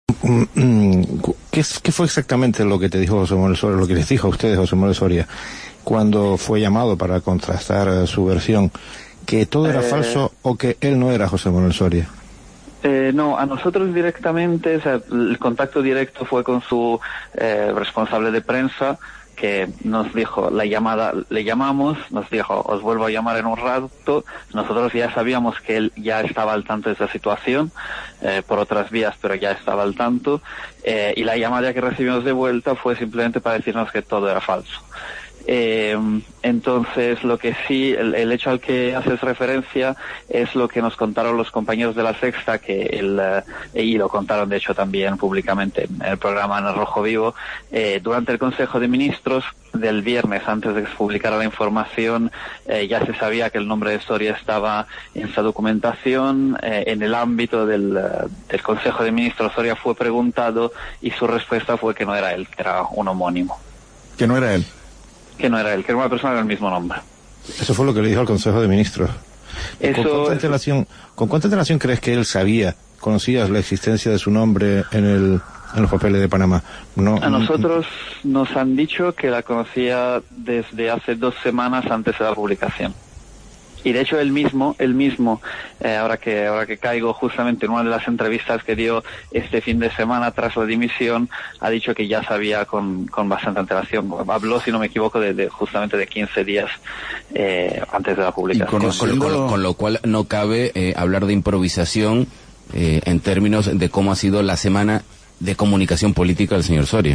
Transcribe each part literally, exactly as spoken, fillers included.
¿Qué, ¿Qué fue exactamente lo que te dijo José Manuel Soria, lo que les dijo a ustedes José Manuel Soria, cuando fue llamado para contrastar uh, su versión? ¿Que todo era eh... falso o que él no era José Manuel Soria? Eh, no, a nosotros directamente, o sea, el contacto directo fue con su eh, responsable de prensa, que nos dijo, la llamada, le llamamos, nos dijo, os vuelvo a llamar en un rato. Nosotros ya sabíamos que él ya estaba al tanto de esa situación, eh, por otras vías, pero ya estaba al tanto, eh, y la llamada que recibimos de vuelta fue simplemente para decirnos que todo era falso. Eh, entonces, lo que sí, el, el hecho al que haces referencia es lo que nos contaron los compañeros de La Sexta, que el, eh, y lo contaron de hecho también públicamente en el programa en el Rojo Vivo, eh, durante el Consejo de Ministros del viernes, antes de que se publicara la información, eh, ya se sabía que el nombre de Soria estaba en esa documentación. Eh, en el ámbito del, del Consejo de Ministros, Soria fue preguntado y su respuesta fue que no era él, que era un homónimo. ¿Que no era él? Que no era él, que era una persona con el mismo nombre. Eso fue lo que le dijo al Consejo de Ministros. Eso, ¿Con cuánta antelación, ¿Con cuánta antelación crees que él sabía, conocías la existencia de su nombre en el en los papeles de Panamá? No, a nosotros no, nos han dicho que la conocía desde hace dos semanas antes de la publicación. Y de hecho él mismo, él mismo, eh, ahora que ahora que caigo justamente en una de las entrevistas que dio este fin de semana tras la dimisión, ha dicho que ya sabía con, con bastante antelación. Habló, si no me equivoco, de, de justamente de quince días eh, antes de la publicación. Con, con, con, lo, con lo cual no cabe eh, hablar de improvisación eh, en términos de cómo ha sido la semana de comunicación política del señor Soria.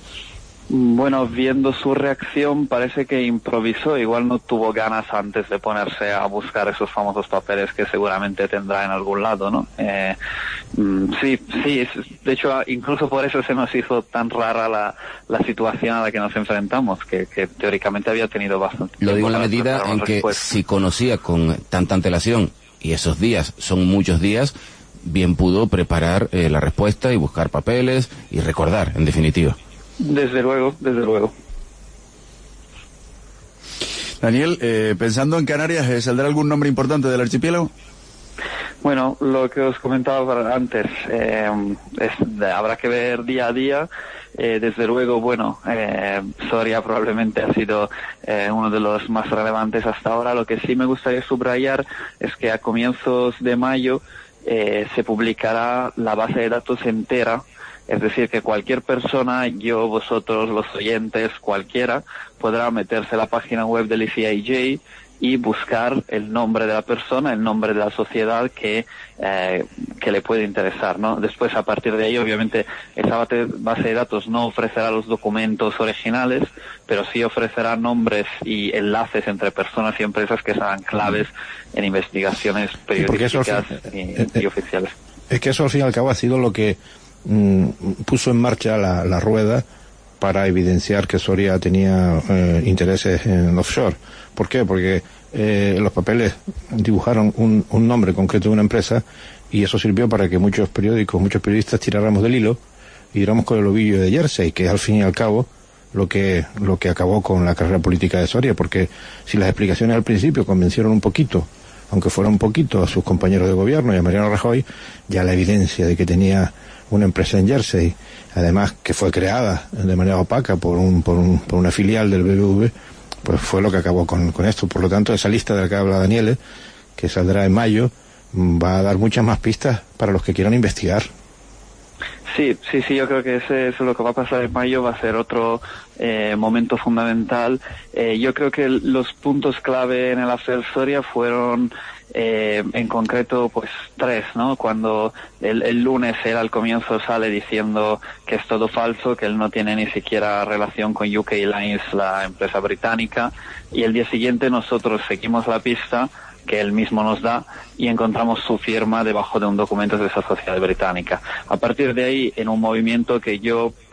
Bueno, viendo su reacción parece que improvisó, igual no tuvo ganas antes de ponerse a buscar esos famosos papeles que seguramente tendrá en algún lado, ¿no? Eh, sí, sí, de hecho incluso por eso se nos hizo tan rara la, la situación a la que nos enfrentamos, que, que teóricamente había tenido bastante. Lo digo en la medida en que si conocía con tanta antelación, y esos días son muchos días, bien pudo preparar eh, la respuesta y buscar papeles y recordar, en definitiva. Desde luego, desde luego. Daniel, eh, pensando en Canarias, ¿eh, ¿saldrá algún nombre importante del archipiélago? Bueno, lo que os comentaba antes, eh, es, habrá que ver día a día. Eh, desde luego, bueno, eh, Soria probablemente ha sido eh, uno de los más relevantes hasta ahora. Lo que sí me gustaría subrayar es que a comienzos de mayo eh, se publicará la base de datos entera. Es decir, que cualquier persona, yo, vosotros, los oyentes, cualquiera, podrá meterse a la página web del I C I J y buscar el nombre de la persona, el nombre de la sociedad que eh, que le puede interesar, ¿no? Después, a partir de ahí, obviamente, esa base de datos no ofrecerá los documentos originales, pero sí ofrecerá nombres y enlaces entre personas y empresas que serán claves en investigaciones periodísticas y, y, y oficiales. Es que eso, al fin y al cabo, ha sido lo que puso en marcha la, la rueda para evidenciar que Soria tenía eh, intereses en offshore. ¿Por qué? Porque eh, los papeles dibujaron un, un nombre concreto de una empresa y eso sirvió para que muchos periódicos, muchos periodistas tiráramos del hilo y diéramos con el ovillo de Jersey, que es al fin y al cabo lo que lo que acabó con la carrera política de Soria, porque si las explicaciones al principio convencieron un poquito, aunque fuera un poquito, a sus compañeros de gobierno y a Mariano Rajoy, ya la evidencia de que tenía una empresa en Jersey, además que fue creada de manera opaca por un por, un, por una filial del B B V, pues fue lo que acabó con, con esto. Por lo tanto, esa lista de la que habla Daniele, que saldrá en mayo, va a dar muchas más pistas para los que quieran investigar. Sí, sí, sí, yo creo que ese, eso es lo que va a pasar en mayo, va a ser otro eh, momento fundamental. Eh, yo creo que los puntos clave en el affair Soria fueron eh, en concreto pues tres, ¿no? Cuando el, el lunes él al comienzo sale diciendo que es todo falso, que él no tiene ni siquiera relación con U K Lines, la empresa británica, y el día siguiente nosotros seguimos la pista que él mismo nos da y encontramos su firma debajo de un documento de esa sociedad británica. A partir de ahí, en un movimiento que yo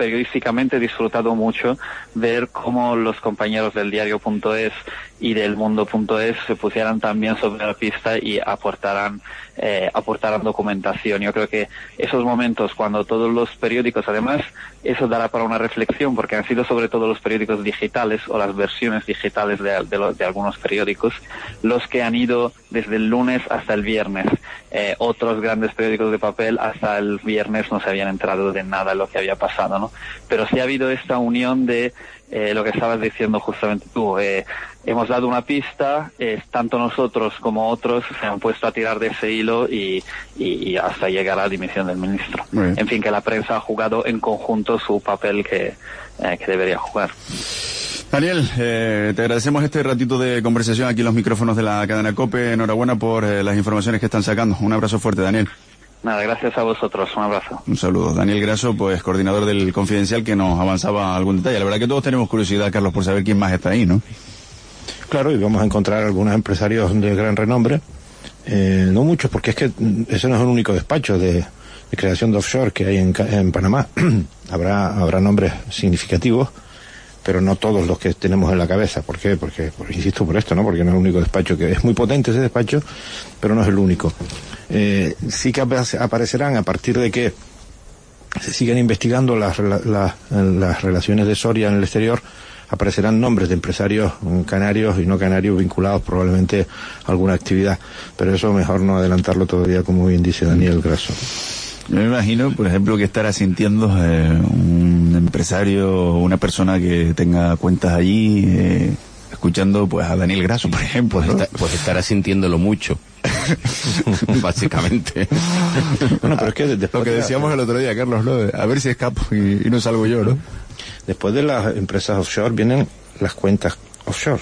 periodísticamente he disfrutado mucho ver cómo los compañeros del diario punto es y del mundo punto es se pusieran también sobre la pista y aportaran eh, aportaran documentación. Yo creo que esos momentos cuando todos los periódicos, además, eso dará para una reflexión, porque han sido sobre todo los periódicos digitales o las versiones digitales de, de, los, de algunos periódicos los que han ido desde el lunes hasta el viernes. Eh, otros grandes periódicos de papel hasta el viernes no se habían enterado de nada de lo que había pasado, ¿no? Pero sí ha habido esta unión de eh, lo que estabas diciendo justamente tú. Eh, hemos dado una pista, eh, tanto nosotros como otros se han puesto a tirar de ese hilo y, y, y hasta llegar a la dimisión del ministro. En fin, que la prensa ha jugado en conjunto su papel que, eh, que debería jugar. Daniel, eh, te agradecemos este ratito de conversación aquí en los micrófonos de la cadena COPE. Enhorabuena por eh, las informaciones que están sacando. Un abrazo fuerte, Daniel. Nada, gracias a vosotros. Un abrazo. Un saludo. Daniel Grasso, pues coordinador del Confidencial, que nos avanzaba algún detalle. La verdad que todos tenemos curiosidad, Carlos, por saber quién más está ahí, ¿no? Claro, y vamos a encontrar algunos empresarios de gran renombre. Eh, no muchos, porque es que ese no es el único despacho de, de creación de offshore que hay en, en Panamá. habrá, habrá nombres significativos, pero no todos los que tenemos en la cabeza. ¿Por qué? Porque, por, insisto por esto, ¿no? Porque no es el único despacho que... Es muy potente ese despacho, pero no es el único. Eh, sí que aparecerán a partir de que se sigan investigando las, las, las relaciones de Soria en el exterior, aparecerán nombres de empresarios canarios y no canarios vinculados probablemente a alguna actividad. Pero eso mejor no adelantarlo todavía, como bien dice Daniel Grasso. Yo me imagino, por ejemplo, que estará sintiendo eh, un empresario, una persona que tenga cuentas allí, eh, escuchando pues a Daniel Grasso, por ejemplo, ¿no? Pues, está, pues estará sintiéndolo mucho, básicamente. Bueno, pero es que después lo que decíamos de la... el otro día, Carlos, ¿no? A ver si escapo y, y no salgo yo, ¿no? Después de las empresas offshore vienen las cuentas offshore,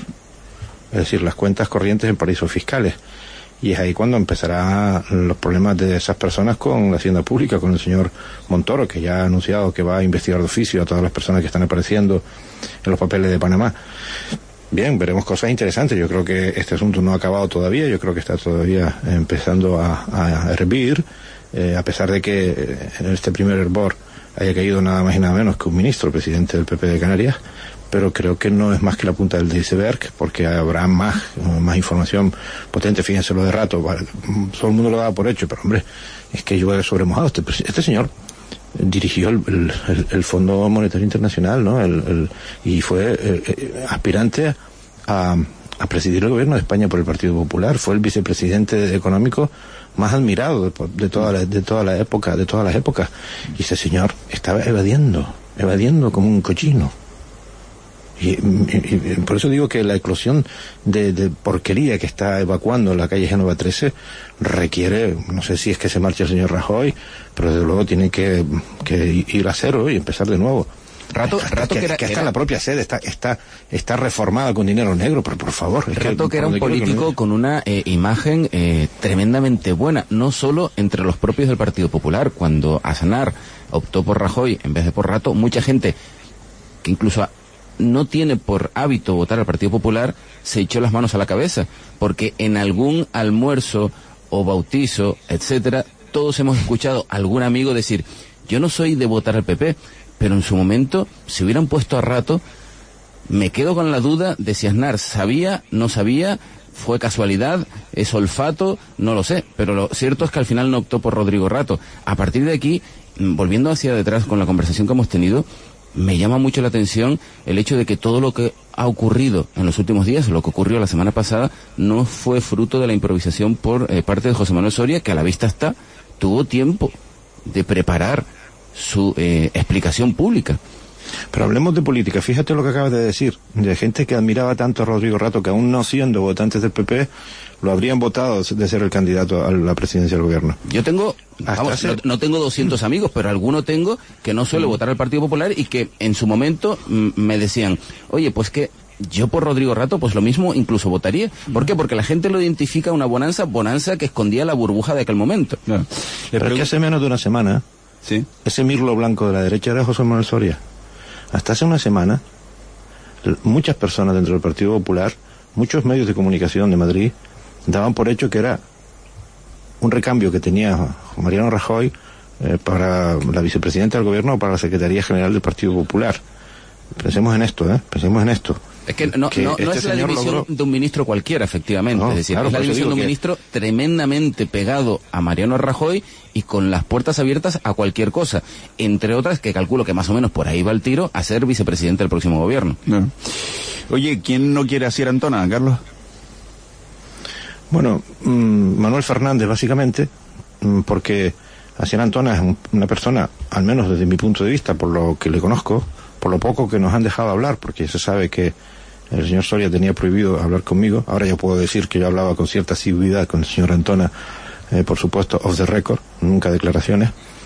es decir, las cuentas corrientes en paraísos fiscales. Y es ahí cuando empezarán los problemas de esas personas con la Hacienda Pública, con el señor Montoro, que ya ha anunciado que va a investigar de oficio a todas las personas que están apareciendo en los papeles de Panamá. Bien, veremos cosas interesantes. Yo creo que este asunto no ha acabado todavía, yo creo que está todavía empezando a, a hervir, eh, a pesar de que eh, en este primer hervor haya caído nada más y nada menos que un ministro, presidente del P P de Canarias, pero creo que no es más que la punta del iceberg, porque habrá más, más información potente. Fíjense lo de Rato, todo el mundo lo daba por hecho, pero hombre, es que llueve sobre mojado. Este, este señor dirigió el, el, el Fondo Monetario Internacional, ¿no? El, el, y fue eh, aspirante a, a presidir el gobierno de España por el Partido Popular. Fue el vicepresidente económico más admirado de, de toda la, de toda la época, de todas las épocas. Y ese señor estaba evadiendo, evadiendo como un cochino. Y, y, y por eso digo que la eclosión de, de porquería que está evacuando la calle Génova trece requiere, no sé si es que se marche el señor Rajoy, pero desde luego tiene que, que ir a cero y empezar de nuevo. Rato, que, rato que, que, era, que hasta era... la propia sede está, está, está reformada con dinero negro, pero por favor. Rato que, que era un político que... con una eh, imagen eh, tremendamente buena, no solo entre los propios del Partido Popular. Cuando Aznar optó por Rajoy en vez de por Rato, mucha gente que incluso no tiene por hábito votar al Partido Popular se echó las manos a la cabeza, porque en algún almuerzo o bautizo, etcétera, todos hemos escuchado a algún amigo decir: yo no soy de votar al P P, pero en su momento, si hubieran puesto a Rato, me quedo con la duda de si Aznar sabía, no sabía, fue casualidad, es olfato, no lo sé, pero lo cierto es que al final no optó por Rodrigo Rato. A partir de aquí, volviendo hacia detrás con la conversación que hemos tenido, me llama mucho la atención el hecho de que todo lo que ha ocurrido en los últimos días, lo que ocurrió la semana pasada, no fue fruto de la improvisación por eh, parte de José Manuel Soria, que a la vista está, tuvo tiempo de preparar su eh, explicación pública. Pero hablemos de política. Fíjate lo que acabas de decir, de gente que admiraba tanto a Rodrigo Rato, que aún no siendo votantes del P P, lo habrían votado de ser el candidato a la presidencia del gobierno. Yo tengo, vamos, hace... no, no tengo doscientos amigos, pero alguno tengo que no suele mm. votar al Partido Popular y que en su momento m- me decían, oye, pues que yo por Rodrigo Rato, pues lo mismo incluso votaría. ¿Por qué? Porque la gente lo identifica una bonanza, bonanza que escondía la burbuja de aquel momento. No. Pero es que hace menos de una semana, ¿sí? Ese mirlo blanco de la derecha era José Manuel Soria. Hasta hace una semana, muchas personas dentro del Partido Popular, muchos medios de comunicación de Madrid, daban por hecho que era un recambio que tenía Mariano Rajoy eh, para la vicepresidenta del gobierno o para la Secretaría General del Partido Popular. Pensemos en esto, ¿eh? Pensemos en esto. Es que no, que no, este no es la división logró... de un ministro cualquiera, efectivamente. No, es decir, claro, es la división de un que... ministro tremendamente pegado a Mariano Rajoy y con las puertas abiertas a cualquier cosa. Entre otras, que calculo que más o menos por ahí va el tiro, a ser vicepresidente del próximo gobierno. No. Oye, ¿quién no quiere a Asier Antona, Carlos? Bueno, mmm, Manuel Fernández, básicamente, mmm, porque Asier Antona es un, una persona, al menos desde mi punto de vista, por lo que le conozco, por lo poco que nos han dejado hablar, porque se sabe que el señor Soria tenía prohibido hablar conmigo. Ahora yo puedo decir que yo hablaba con cierta asiduidad con el señor Antona, eh, por supuesto, off the record, nunca declaraciones.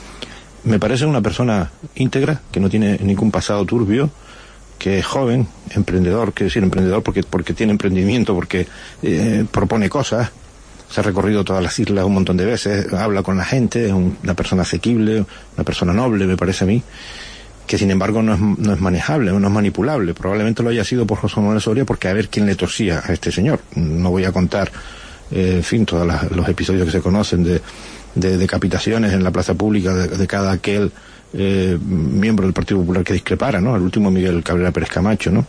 Me parece una persona íntegra, que no tiene ningún pasado turbio, que es joven, emprendedor, quiero decir emprendedor porque, porque tiene emprendimiento, porque eh, propone cosas, se ha recorrido todas las islas un montón de veces, habla con la gente, es un, una persona asequible, una persona noble, me parece a mí, que sin embargo no es, no es manejable, no es manipulable. Probablemente lo haya sido por José Manuel Soria, porque a ver quién le torcía a este señor. No voy a contar, eh, en fin, todos las, los episodios que se conocen de, de decapitaciones en la plaza pública de, de cada aquel eh, miembro del Partido Popular que discrepara, ¿no? El último Miguel Cabrera Pérez Camacho, ¿no?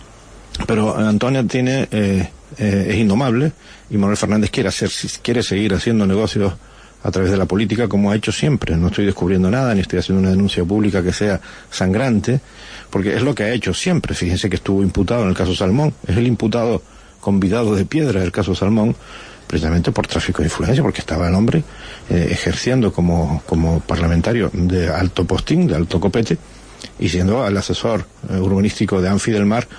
Pero Antonio tiene, eh, eh, es indomable, y Manuel Fernández quiere hacer, quiere seguir haciendo negocios a través de la política, como ha hecho siempre. No estoy descubriendo nada, ni estoy haciendo una denuncia pública que sea sangrante, porque es lo que ha hecho siempre. Fíjense que estuvo imputado en el caso Salmón, es el imputado convidado de piedra del caso Salmón, precisamente por tráfico de influencia, porque estaba el hombre eh, ejerciendo como, como parlamentario de alto postín, de alto copete, y siendo el asesor eh, urbanístico de Anfi del Mar,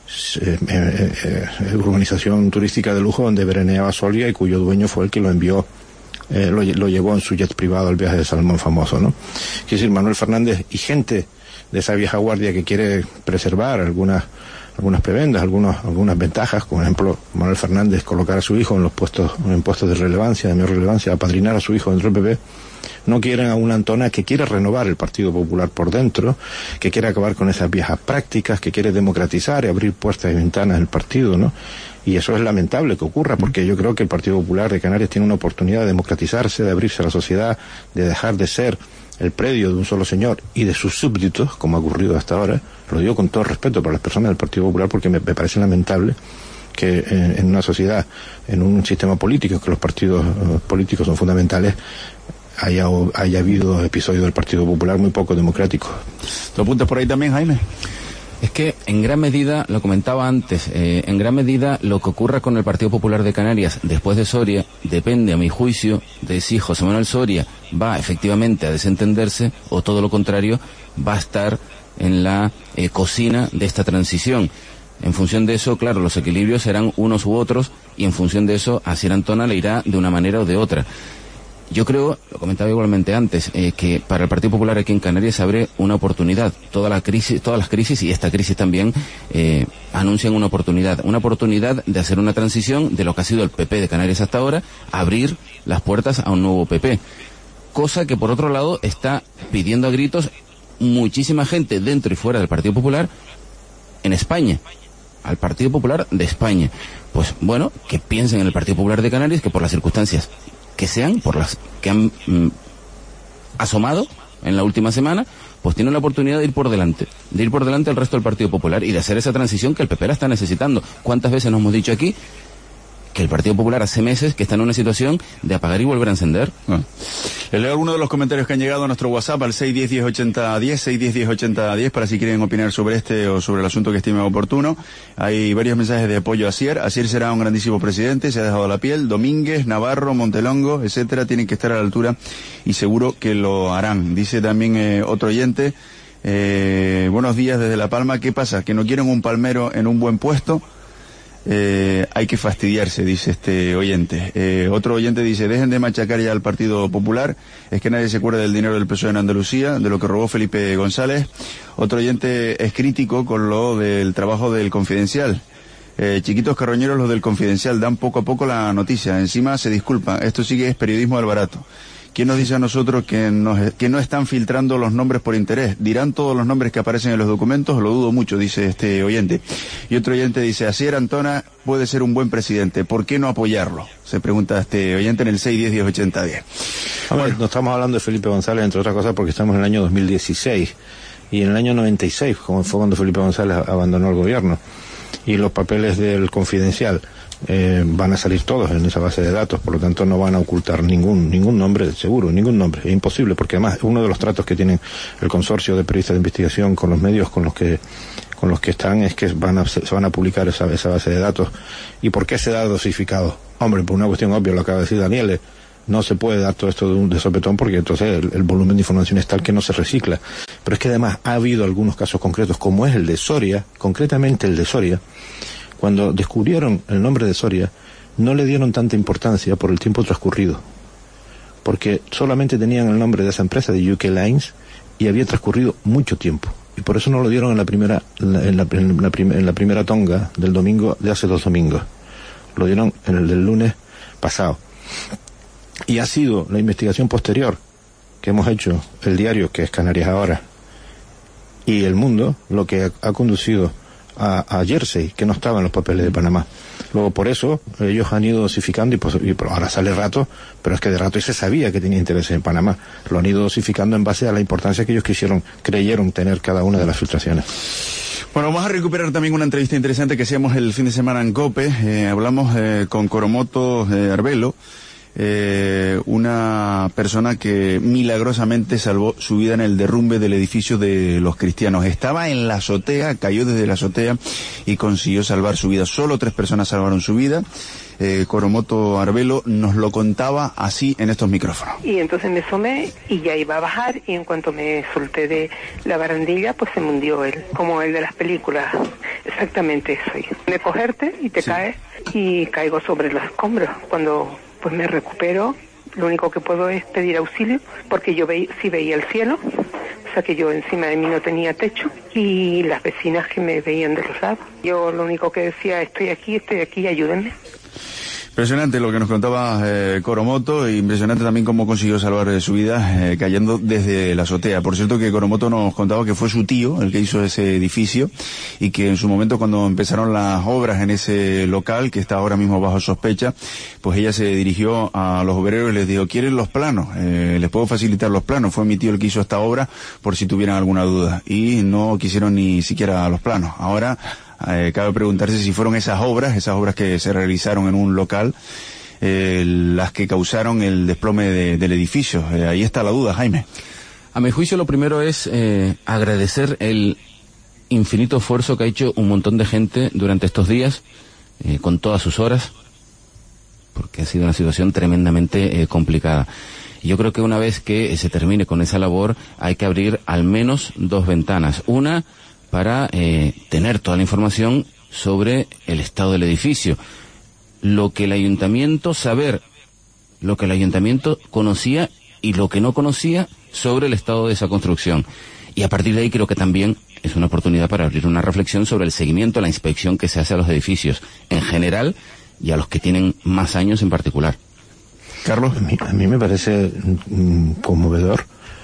eh, eh, eh, urbanización turística de lujo donde veraneaba Soria, y cuyo dueño fue el que lo envió, Eh, lo, lo llevó en su jet privado al viaje de Salmón famoso, ¿no? Quiero decir, Manuel Fernández y gente de esa vieja guardia que quiere preservar algunas algunas prebendas, algunos, algunas ventajas, como por ejemplo Manuel Fernández colocar a su hijo en los puestos, en puestos de relevancia, de mayor relevancia, apadrinar a su hijo dentro del P P, no quieren a una Antona que quiere renovar el Partido Popular por dentro, que quiere acabar con esas viejas prácticas, que quiere democratizar y abrir puertas y ventanas del partido, ¿no? Y eso es lamentable que ocurra, porque yo creo que el Partido Popular de Canarias tiene una oportunidad de democratizarse, de abrirse a la sociedad, de dejar de ser el predio de un solo señor y de sus súbditos, como ha ocurrido hasta ahora. Lo digo con todo respeto para las personas del Partido Popular, porque me, me parece lamentable que en, en una sociedad, en un sistema político, que los partidos uh, políticos son fundamentales, haya, haya habido episodios del Partido Popular muy poco democráticos. ¿Tú apuntas por ahí también, Jaime? Es que en gran medida, lo comentaba antes, eh, en gran medida lo que ocurra con el Partido Popular de Canarias después de Soria depende, a mi juicio, de si José Manuel Soria va efectivamente a desentenderse o todo lo contrario, va a estar en la eh, cocina de esta transición. En función de eso, claro, los equilibrios serán unos u otros, y en función de eso a Asier Antona le irá de una manera o de otra. Yo creo, lo comentaba igualmente antes, eh, que para el Partido Popular aquí en Canarias se abre una oportunidad. Toda la crisis, todas las crisis, y esta crisis también, eh, anuncian una oportunidad. Una oportunidad de hacer una transición de lo que ha sido el P P de Canarias hasta ahora, abrir las puertas a un nuevo P P. Cosa que, por otro lado, está pidiendo a gritos muchísima gente dentro y fuera del Partido Popular en España. Al Partido Popular de España. Pues bueno, que piensen en el Partido Popular de Canarias, que por las circunstancias que sean, por las que han mm, asomado en la última semana, pues tienen la oportunidad de ir por delante, de ir por delante al resto del Partido Popular y de hacer esa transición que el P P la está necesitando. ¿Cuántas veces nos hemos dicho aquí que el Partido Popular hace meses que está en una situación de apagar y volver a encender? Ah. Les leo algunos de los comentarios que han llegado a nuestro WhatsApp al seis diez diez ochenta diez, seis diez diez ochenta diez, para si quieren opinar sobre este o sobre el asunto que estimen oportuno. Hay varios mensajes de apoyo a Asier. Asier será un grandísimo presidente, se ha dejado la piel. Domínguez, Navarro, Montelongo, etcétera, tienen que estar a la altura y seguro que lo harán. Dice también eh, otro oyente, eh, buenos días desde La Palma. ¿Qué pasa? ¿Que no quieren un palmero en un buen puesto? Eh, hay que fastidiarse, dice este oyente. Eh, otro oyente dice, dejen de machacar ya al Partido Popular, es que nadie se acuerda del dinero del P S O E en Andalucía, de lo que robó Felipe González. Otro oyente es crítico con lo del trabajo del Confidencial. Eh, chiquitos carroñeros los del Confidencial dan poco a poco la noticia, encima se disculpan, esto sí que es periodismo al barato. ¿Quién nos dice a nosotros que, nos, que no están filtrando los nombres por interés? ¿Dirán todos los nombres que aparecen en los documentos? Lo dudo mucho, dice este oyente. Y otro oyente dice, Asier Antona puede ser un buen presidente, ¿por qué no apoyarlo? Se pregunta este oyente en el seis diez diez ochenta diez. Bueno, no estamos hablando de Felipe González, entre otras cosas, porque estamos en el año dos mil dieciséis. Y en el año noventa y seis, como fue cuando Felipe González abandonó el gobierno. Y los papeles del Confidencial eh, van a salir todos en esa base de datos, por lo tanto no van a ocultar ningún ningún nombre, seguro, ningún nombre. Es imposible, porque además uno de los tratos que tienen el consorcio de periodistas de investigación con los medios con los que con los que están es que van a, se van a publicar esa, esa base de datos. ¿Y por qué se da dosificado? Hombre, por una cuestión obvia, lo acaba de decir Daniel. No se puede dar todo esto de un de sopetón porque entonces el, el volumen de información es tal que no se recicla. Pero es que además ha habido algunos casos concretos, como es el de Soria, concretamente el de Soria. Cuando descubrieron el nombre de Soria, no le dieron tanta importancia por el tiempo transcurrido. Porque solamente tenían el nombre de esa empresa, de U K Lines, y había transcurrido mucho tiempo. Y por eso no lo dieron en la primera, en la, en la, en la, prim, en la primera tonga del domingo de hace dos domingos. Lo dieron en el del lunes pasado. Y ha sido la investigación posterior que hemos hecho, el diario, que es Canarias Ahora, y El Mundo, lo que ha, ha conducido a, a Jersey, que no estaba en los papeles de Panamá. Luego, por eso, ellos han ido dosificando, y, pues, y ahora sale Rato, pero es que de Rato se sabía que tenía intereses en Panamá. Lo han ido dosificando en base a la importancia que ellos quisieron, creyeron tener cada una de las filtraciones. Bueno, vamos a recuperar también una entrevista interesante que hacíamos el fin de semana en COPE. Eh, hablamos eh, con Coromoto eh, Arbelo, Eh, una persona que milagrosamente salvó su vida en el derrumbe del edificio de los cristianos. Estaba en la azotea, cayó desde la azotea y consiguió salvar su vida. Solo tres personas salvaron su vida. Eh, Coromoto Arbelo nos lo contaba así en estos micrófonos. Y entonces me asomé y ya iba a bajar, y en cuanto me solté de la barandilla, pues se me hundió él, como el de las películas. Exactamente eso. De cogerte y te sí. caes, y caigo sobre los escombros. Cuando pues me recupero, lo único que puedo es pedir auxilio, porque yo ve, sí veía el cielo, o sea que yo encima de mí no tenía techo, y las vecinas que me veían de los lados. Yo lo único que decía, estoy aquí, estoy aquí, ayúdenme. Impresionante lo que nos contaba eh, Coromoto, e impresionante también cómo consiguió salvar eh, su vida eh, cayendo desde la azotea. Por cierto que Coromoto nos contaba que fue su tío el que hizo ese edificio, y que en su momento, cuando empezaron las obras en ese local, que está ahora mismo bajo sospecha, pues ella se dirigió a los obreros y les dijo, ¿quieren los planos? Eh, les puedo facilitar los planos. Fue mi tío el que hizo esta obra, por si tuvieran alguna duda. Y no quisieron ni siquiera los planos. Ahora Eh, cabe preguntarse si fueron esas obras, esas obras que se realizaron en un local, eh, las que causaron el desplome de, del edificio. Eh, ahí está la duda, Jaime. A mi juicio, lo primero es eh, agradecer el infinito esfuerzo que ha hecho un montón de gente durante estos días, eh, con todas sus horas, porque ha sido una situación tremendamente eh, complicada. Y yo creo que una vez que eh, se termine con esa labor, hay que abrir al menos dos ventanas. Una, para eh, tener toda la información sobre el estado del edificio, lo que el ayuntamiento saber, lo que el ayuntamiento conocía y lo que no conocía sobre el estado de esa construcción. Y a partir de ahí creo que también es una oportunidad para abrir una reflexión sobre el seguimiento, la inspección que se hace a los edificios en general y a los que tienen más años en particular. Carlos, a mí, a mí me parece mm, conmovedor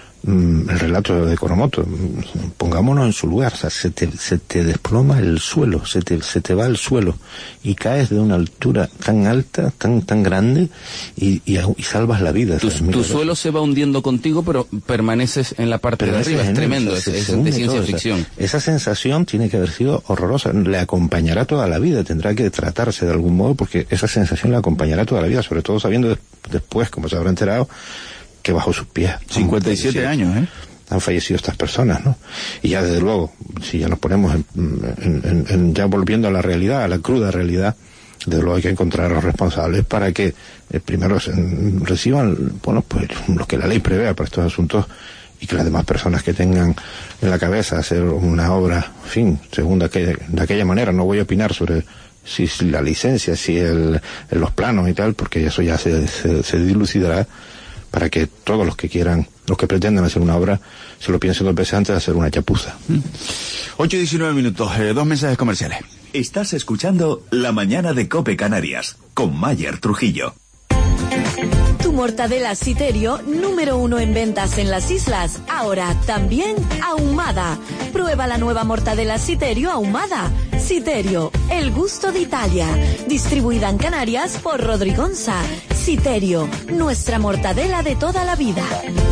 el relato de Coromoto. Pongámonos en su lugar. O sea, se te, se te desploma el suelo, se te, se te va el suelo y caes de una altura tan alta, tan tan grande, y, y, y salvas la vida. Tu, o sea, tu suelo se va hundiendo contigo, pero permaneces en la parte pero de arriba. Es tremendo, es, es de ciencia todo, ficción. O sea, esa sensación tiene que haber sido horrorosa. Le acompañará toda la vida, tendrá que tratarse de algún modo, porque esa sensación le acompañará toda la vida, sobre todo sabiendo de, después, como se habrá enterado, que bajo sus pies cincuenta y siete años, ¿eh? Han fallecido estas personas, ¿no? Y ya desde luego, si ya nos ponemos en, en, en, en ya volviendo a la realidad, a la cruda realidad, desde luego hay que encontrar a los responsables para que eh, primero se, reciban, bueno, pues lo que la ley prevea para estos asuntos, y que las demás personas que tengan en la cabeza hacer una obra, en fin, según de aquella, de aquella manera. No voy a opinar sobre si, si la licencia, si el, los planos y tal, porque eso ya se, se, se dilucidará, para que todos los que quieran, los que pretendan hacer una obra, se lo piensen dos veces antes de hacer una chapuza. ocho y diecinueve minutos, eh, dos mensajes comerciales. Estás escuchando La Mañana de COPE Canarias, con Mayer Trujillo. Tu mortadela Citerio, número uno en ventas en las islas, ahora también ahumada. Prueba la nueva mortadela Citerio ahumada. Citerio, el gusto de Italia. Distribuida en Canarias por Rodrigonza. Citerio, nuestra mortadela de toda la vida.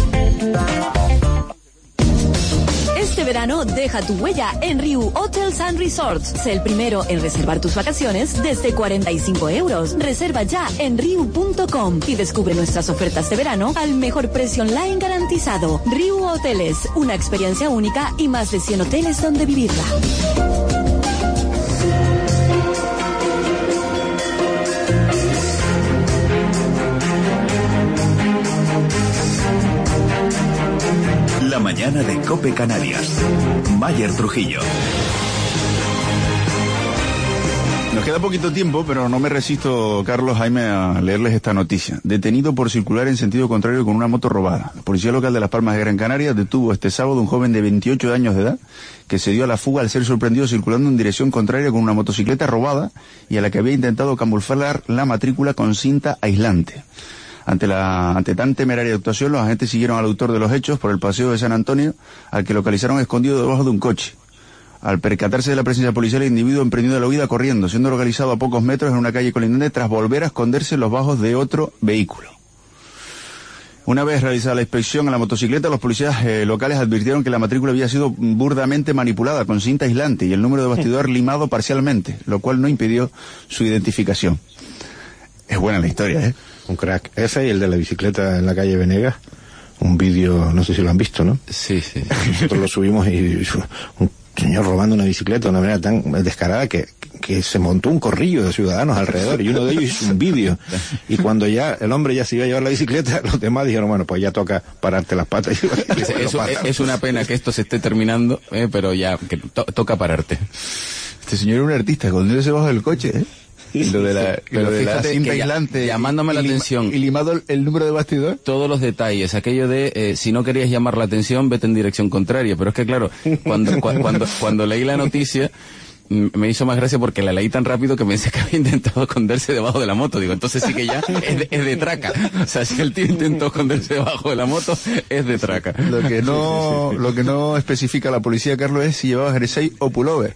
Este verano deja tu huella en Riu Hotels and Resorts. Sé el primero en reservar tus vacaciones desde cuarenta y cinco euros. Reserva ya en riu punto com y descubre nuestras ofertas de verano al mejor precio online garantizado. Riu Hoteles, una experiencia única y más de cien hoteles donde vivirla. La mañana de COPE Canarias. Mayer Trujillo. Nos queda poquito tiempo, pero no me resisto, Carlos, Jaime, a leerles esta noticia. Detenido por circular en sentido contrario con una moto robada. La Policía Local de Las Palmas de Gran Canaria detuvo este sábado un joven de veintiocho años de edad que se dio a la fuga al ser sorprendido circulando en dirección contraria con una motocicleta robada y a la que había intentado camuflar la matrícula con cinta aislante. Ante la ante tan temeraria actuación, los agentes siguieron al autor de los hechos por el paseo de San Antonio, al que localizaron escondido debajo de un coche. Al percatarse de la presencia policial, el individuo emprendió la huida corriendo, siendo localizado a pocos metros en una calle colindante tras volver a esconderse en los bajos de otro vehículo. Una vez realizada la inspección a la motocicleta, los policías eh, locales advirtieron que la matrícula había sido burdamente manipulada con cinta aislante y el número de bastidor limado parcialmente, lo cual no impidió su identificación. Es buena la historia, ¿eh? Un crack. Ese y el de la bicicleta en la calle Venegas. Un vídeo, no sé si lo han visto, ¿no? Sí, sí. Nosotros lo subimos y un señor robando una bicicleta de una manera tan descarada que, que se montó un corrillo de ciudadanos alrededor y uno de ellos hizo un vídeo. Y cuando ya el hombre ya se iba a llevar la bicicleta, los demás dijeron, bueno, pues ya toca pararte las patas. Y es, es, es una pena que esto se esté terminando, eh, pero ya que to toca pararte. Este señor era un artista, escondiéndose bajo del coche, ¿eh? Y lo de la, pero lo de la cinta aislante, llamándome la y, atención, y limado el, el número de bastidor, todos los detalles, aquello de eh, si no querías llamar la atención, vete en dirección contraria. Pero es que claro, cuando cu cuando cuando leí la noticia me hizo más gracia porque la leí tan rápido que pensé que había intentado esconderse debajo de la moto. Digo, entonces sí que ya es de, es de traca. O sea, si el tío intentó esconderse debajo de la moto, es de traca. Lo que no, sí, sí, sí. Lo que no especifica la policía, Carlos, es si llevaba jersey o pullover.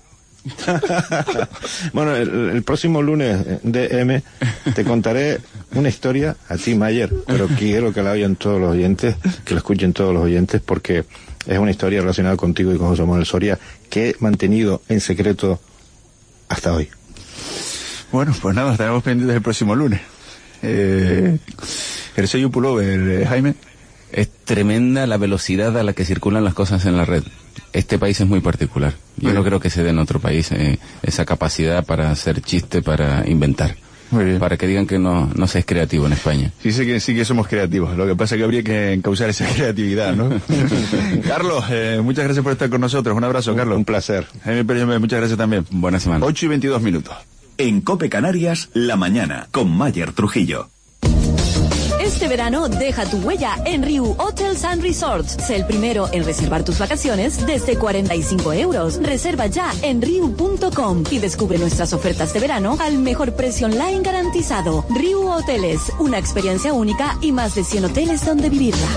Bueno, el, el próximo lunes, D M, te contaré una historia a ti, Mayer, pero quiero que la oigan todos los oyentes, que la escuchen todos los oyentes, porque es una historia relacionada contigo y con José Manuel Soria que he mantenido en secreto hasta hoy. Bueno, pues nada, estaremos pendientes el próximo lunes. Eh, jersey o pullover, eh, Jaime. Es tremenda la velocidad a la que circulan las cosas en la red. Este país es muy particular. Yo no creo que se dé en otro país eh, esa capacidad para hacer chiste, para inventar. Muy bien. Para que digan que no, no se es creativo en España. Sí, sí que, sí que somos creativos. Lo que pasa es que habría que encauzar esa creatividad, ¿no? Carlos, eh, muchas gracias por estar con nosotros. Un abrazo, un, Carlos. Un placer. Jaime Pérez, muchas gracias también. Buena semana. ocho y veintidós minutos. En COPE Canarias, la mañana, con Mayer Trujillo. Este verano deja tu huella en Riu Hotels and Resorts. Sé el primero en reservar tus vacaciones desde cuarenta y cinco euros. Reserva ya en riu punto com y descubre nuestras ofertas de verano al mejor precio online garantizado. Riu Hoteles, una experiencia única y más de cien hoteles donde vivirla.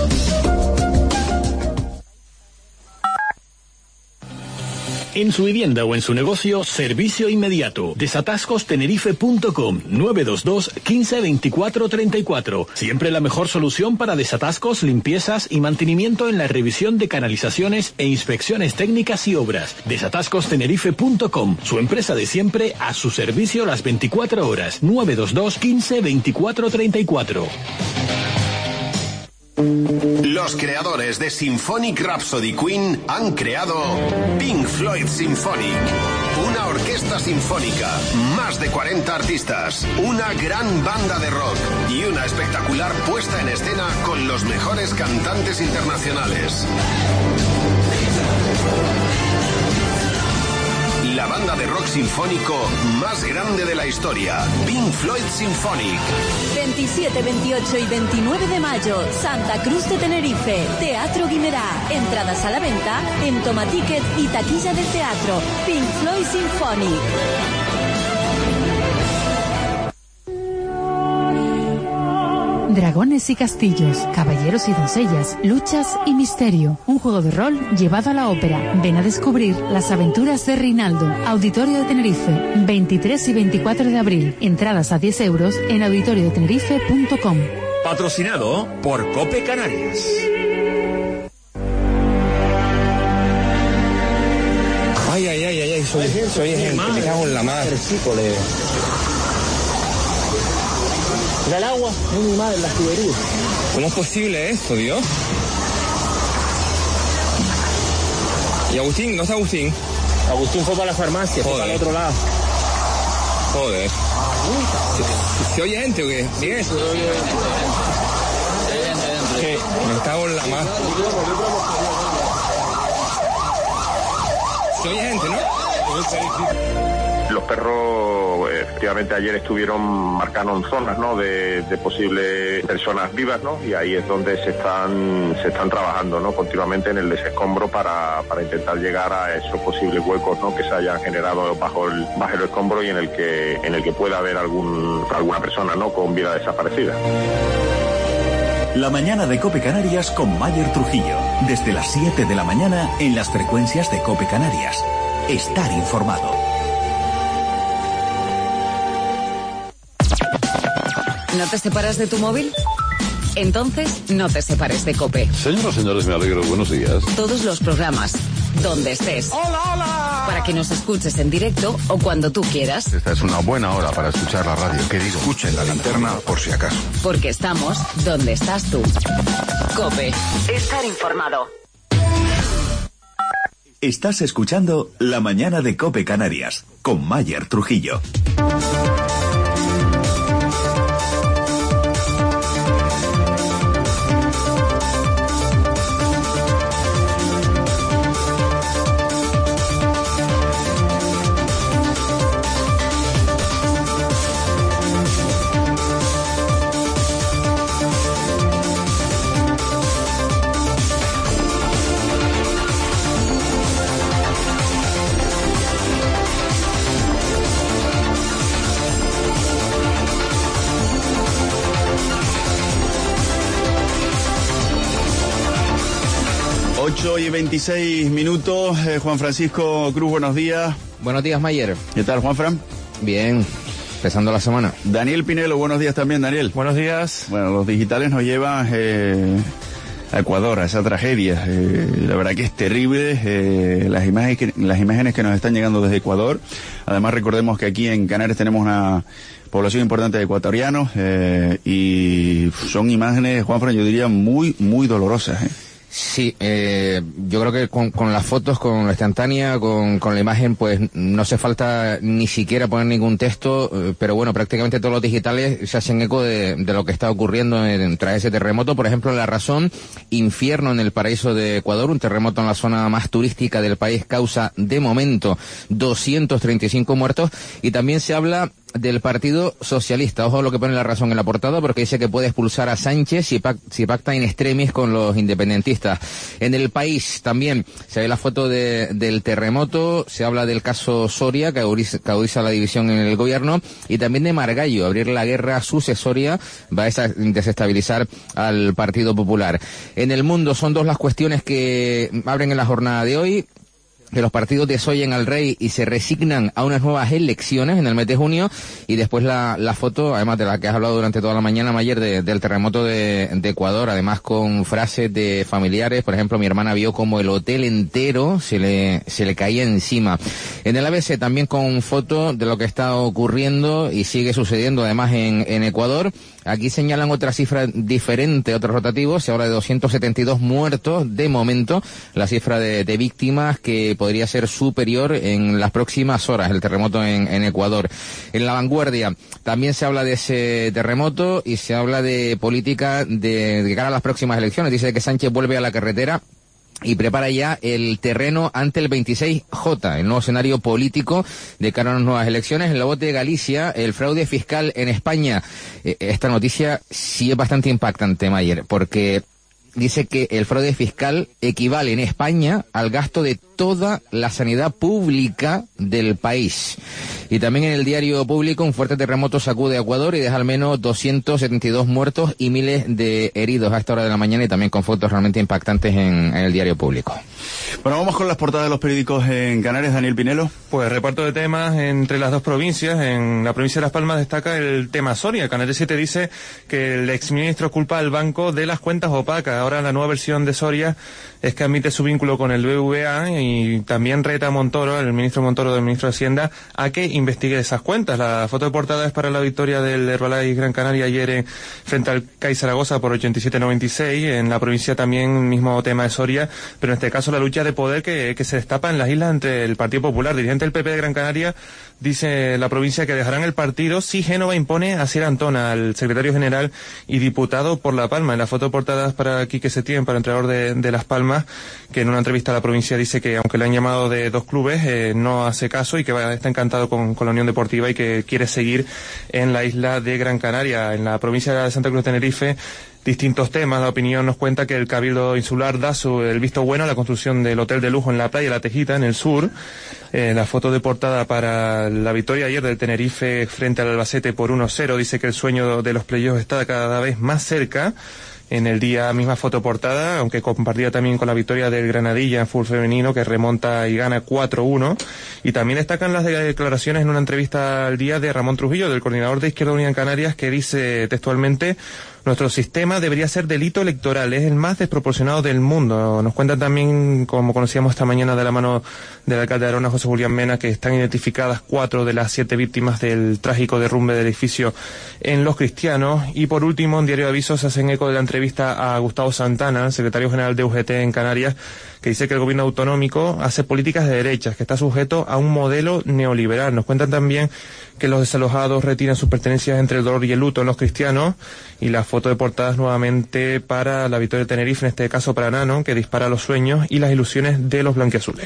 En su vivienda o en su negocio, servicio inmediato. desatascos tenerife punto com, nueve dos dos, quince, veinticuatro, treinta y cuatro. Siempre la mejor solución para desatascos, limpiezas y mantenimiento en la revisión de canalizaciones e inspecciones técnicas y obras. desatascos tenerife punto com, su empresa de siempre a su servicio las veinticuatro horas. nueve dos dos, quince, veinticuatro, treinta y cuatro. Los creadores de Symphonic Rhapsody Queen han creado Pink Floyd Symphonic, una orquesta sinfónica, más de cuarenta artistas, una gran banda de rock y una espectacular puesta en escena con los mejores cantantes internacionales. La banda de rock sinfónico más grande de la historia, Pink Floyd Symphonic. veintisiete, veintiocho y veintinueve de mayo, Santa Cruz de Tenerife, Teatro Guimerá. Entradas a la venta en Tomaticket y taquilla del teatro. Pink Floyd Symphonic. Dragones y castillos, caballeros y doncellas, luchas y misterio. Un juego de rol llevado a la ópera. Ven a descubrir las aventuras de Rinaldo. Auditorio de Tenerife, veintitrés y veinticuatro de abril. Entradas a diez euros en auditorio de tenerife punto com. Patrocinado por Cope Canarias. Ay, ay, ay, ay, ay, soy, soy gente, me cago en la madre. Mira el agua, es mi madre, las tuberías. ¿Cómo es posible esto, Dios? ¿Y Agustín? ¿No está Agustín? Agustín fue para la farmacia, fue para el otro lado. Joder. ¿Se, se oye gente o qué? ¿Miguel? Se oye gente. Me cago en la madre. Se oye gente, ¿no? Los perros, efectivamente, ayer estuvieron marcando zonas, ¿no?, de, de posibles personas vivas, ¿no?, y ahí es donde se están se están trabajando, ¿no?, continuamente en el desescombro para, para intentar llegar a esos posibles huecos, ¿no?, que se hayan generado bajo el bajo el escombro y en el que en el que pueda haber algún alguna persona, ¿no?, con vida desaparecida. La mañana de Cope Canarias con Mayer Trujillo, desde las siete de la mañana en las frecuencias de Cope Canarias. Estar informado. ¿No te separas de tu móvil? Entonces, no te separes de COPE. Señoras y señores, me alegro. Buenos días. Todos los programas, donde estés. ¡Hola, hola! Para que nos escuches en directo o cuando tú quieras. Esta es una buena hora para escuchar la radio. Querido, escuchen la linterna por si acaso. Porque estamos donde estás tú. COPE. Estar informado. Estás escuchando La Mañana de Cope Canarias con Mayer Trujillo. ocho y veintiséis minutos. eh, Juan Francisco Cruz, buenos días. Buenos días, Mayer. ¿Qué tal, Juanfran? Bien, empezando la semana. Daniel Pinelo, buenos días también, Daniel. Buenos días. Bueno, los digitales nos llevan eh, a Ecuador, a esa tragedia. Eh, la verdad que es terrible eh, las imágenes que, las imágenes que nos están llegando desde Ecuador. Además, recordemos que aquí en Canarias tenemos una población importante de ecuatorianos eh, y son imágenes, Juanfran, yo diría muy, muy dolorosas, ¿eh? Sí, eh, yo creo que con, con las fotos, con la instantánea, con, con la imagen, pues no hace falta ni siquiera poner ningún texto, eh, pero bueno, prácticamente todos los digitales se hacen eco de, de lo que está ocurriendo en, tras ese terremoto. Por ejemplo, La Razón, infierno en el paraíso de Ecuador, un terremoto en la zona más turística del país causa, de momento, doscientos treinta y cinco muertos, y también se habla del Partido Socialista. Ojo lo que pone La Razón en la portada, porque dice que puede expulsar a Sánchez si, pac si pacta in extremis con los independentistas. En El País también se ve la foto de, del terremoto, se habla del caso Soria, que agudiza la división en el gobierno, y también de Margallo, abrir la guerra sucesoria va a desestabilizar al Partido Popular. En El Mundo son dos las cuestiones que abren en la jornada de hoy: que los partidos desoyen al rey y se resignan a unas nuevas elecciones en el mes de junio, y después la, la foto, además de la que has hablado durante toda la mañana, Mayer, de, del terremoto de, de Ecuador, además con frases de familiares. Por ejemplo, mi hermana vio como el hotel entero se le, se le caía encima. En el A B C también con foto de lo que está ocurriendo y sigue sucediendo además en, en Ecuador. Aquí señalan otra cifra diferente, otros rotativos. Se habla de doscientos setenta y dos muertos de momento, la cifra de, de víctimas que podría ser superior en las próximas horas, el terremoto en, en Ecuador. En La Vanguardia también se habla de ese terremoto y se habla de política de, de cara a las próximas elecciones. Dice que Sánchez vuelve a la carretera y prepara ya el terreno ante el veintiséis J, el nuevo escenario político de cara a las nuevas elecciones. En La Voz de Galicia, el fraude fiscal en España. Eh, esta noticia sí es bastante impactante, Mayer, porque dice que el fraude fiscal equivale en España al gasto de toda la sanidad pública del país. Y también en el diario Público, un fuerte terremoto sacude a Ecuador y deja al menos doscientos setenta y dos muertos y miles de heridos a esta hora de la mañana, y también con fotos realmente impactantes en, en el diario Público. Bueno, vamos con las portadas de los periódicos en Canarias. Daniel Pinelo. Pues reparto de temas entre las dos provincias. En la provincia de Las Palmas destaca el tema Soria. Canal siete dice que el exministro culpa al banco de las cuentas opacas. Ahora la nueva versión de Soria es que admite su vínculo con el B B V A y también reta a Montoro, el ministro Montoro del ministro de Hacienda, a que investigue esas cuentas. La foto de portada es para la victoria del Herbalife Gran Canaria ayer en, frente al C A I Zaragoza por ochenta y siete a noventa y seis. En la provincia también mismo tema de Soria, pero en este caso la lucha de poder que, que se destapa en las islas entre el Partido Popular. Dirigente del P P de Gran Canaria dice la provincia que dejarán el partido si Génova impone a Asier Antona, al secretario general y diputado por La Palma. En la foto de portada es para Quique Setién, para el entrenador de, de Las Palmas, que en una entrevista a la provincia dice que aunque le han llamado de dos clubes, eh, no hace caso y que va, está encantado con, con la Unión Deportiva y que quiere seguir en la isla de Gran Canaria. En la provincia de Santa Cruz de Tenerife, distintos temas. La opinión nos cuenta que el Cabildo Insular da su, el visto bueno a la construcción del hotel de lujo en la playa La Tejita, en el sur. Eh, la foto de portada para la victoria ayer del Tenerife frente al Albacete por uno cero. Dice que el sueño de los playoffs está cada vez más cerca. En el día, misma foto portada, aunque compartida también con la victoria del Granadilla en fútbol femenino, que remonta y gana cuatro uno. Y también destacan las declaraciones en una entrevista al día de Ramón Trujillo, del coordinador de Izquierda Unida en Canarias, que dice textualmente: nuestro sistema debería ser delito electoral, es el más desproporcionado del mundo. Nos cuentan también, como conocíamos esta mañana de la mano del alcalde de Arona, José Julián Mena, que están identificadas cuatro de las siete víctimas del trágico derrumbe del edificio en Los Cristianos. Y por último, en Diario de Avisos hacen eco de la entrevista a Gustavo Santana, secretario general de U G T en Canarias, que dice que el gobierno autonómico hace políticas de derechas, que está sujeto a un modelo neoliberal. Nos cuentan también que los desalojados retiran sus pertenencias entre el dolor y el luto en Los Cristianos, y la foto de portadas nuevamente para la victoria de Tenerife, en este caso para Nano, que dispara los sueños y las ilusiones de los blanquiazules.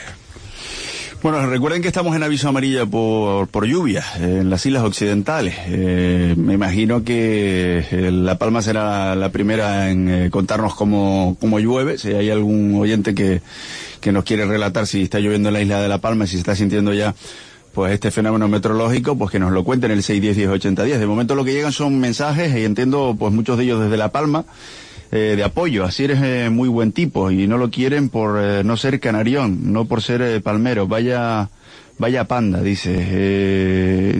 Bueno, recuerden que estamos en aviso amarillo por, por lluvia en las islas occidentales. Eh, me imagino que eh, La Palma será la primera en eh, contarnos cómo, cómo llueve. Si hay algún oyente que, que nos quiere relatar si está lloviendo en la isla de La Palma, si se está sintiendo ya pues este fenómeno meteorológico, pues que nos lo cuenten en el seis diez diez ochenta diez. De momento lo que llegan son mensajes, y entiendo pues muchos de ellos desde La Palma, eh, de apoyo. Así eres eh, muy buen tipo, y no lo quieren por eh, no ser canarión, no por ser eh, palmero. Vaya, vaya panda, dice. Eh,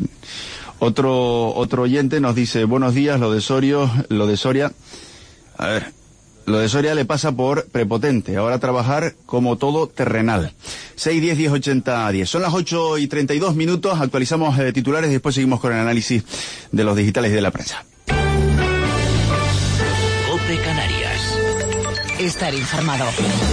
otro, otro oyente nos dice: buenos días, lo de Sorio, lo de Soria. A ver. Lo de Soria le pasa por prepotente, ahora trabajar como todo terrenal. seis diez diez ochenta diez. Son las ocho y treinta y dos minutos, actualizamos eh, titulares y después seguimos con el análisis de los digitales y de la prensa. COPE Canarias. Estar informado.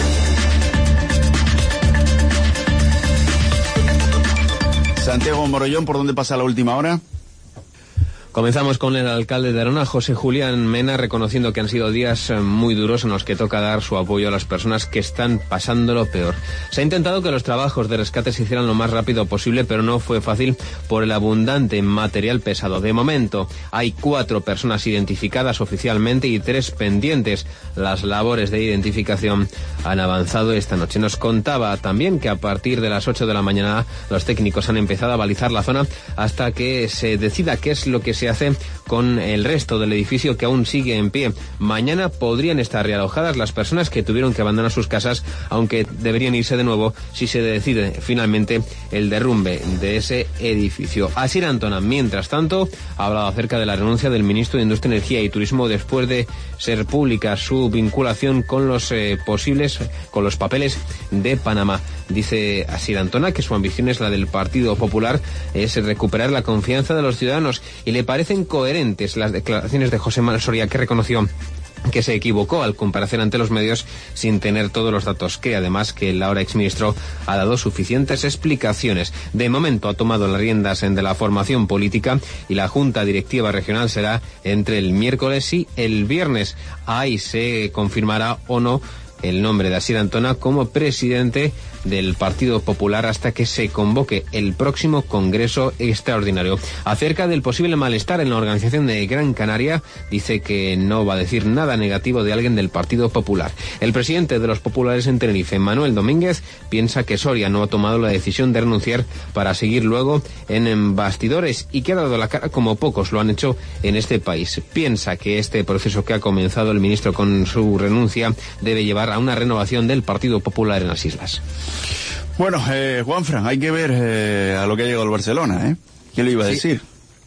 Santiago Morollón, ¿por dónde pasa la última hora? Comenzamos con el alcalde de Arona, José Julián Mena, reconociendo que han sido días muy duros en los que toca dar su apoyo a las personas que están pasándolo peor. Se ha intentado que los trabajos de rescate se hicieran lo más rápido posible, pero no fue fácil por el abundante material pesado. De momento, hay cuatro personas identificadas oficialmente y tres pendientes. Las labores de identificación han avanzado esta noche. Nos contaba también que a partir de las ocho de la mañana los técnicos han empezado a balizar la zona hasta que se decida qué es lo que se hace con el resto del edificio que aún sigue en pie. Mañana podrían estar realojadas las personas que tuvieron que abandonar sus casas, aunque deberían irse de nuevo si se decide finalmente el derrumbe de ese edificio. Asier Antona, mientras tanto, ha hablado acerca de la renuncia del ministro de Industria, Energía y Turismo después de ser pública su vinculación con los eh, posibles, con los papeles de Panamá. Dice Asier Antona que su ambición es la del Partido Popular, es recuperar la confianza de los ciudadanos, y le parecen coherentes las declaraciones de José Manuel Soria, que reconoció que se equivocó al comparecer ante los medios sin tener todos los datos, que además que el ahora exministro ha dado suficientes explicaciones. De momento ha tomado las riendas de la formación política y la Junta Directiva Regional será entre el miércoles y el viernes. Ahí se confirmará o no el nombre de Asier Antona como presidente del Partido Popular hasta que se convoque el próximo Congreso Extraordinario. Acerca del posible malestar en la organización de Gran Canaria, dice que no va a decir nada negativo de alguien del Partido Popular. El presidente de los populares en Tenerife, Manuel Domínguez, piensa que Soria no ha tomado la decisión de renunciar para seguir luego en bastidores y que ha dado la cara como pocos lo han hecho en este país. Piensa que este proceso que ha comenzado el ministro con su renuncia debe llevar a una renovación del Partido Popular en las islas. Bueno, eh, Juanfran, hay que ver eh, a lo que ha llegado el Barcelona, ¿eh? ¿Quién lo iba a Sí. decir?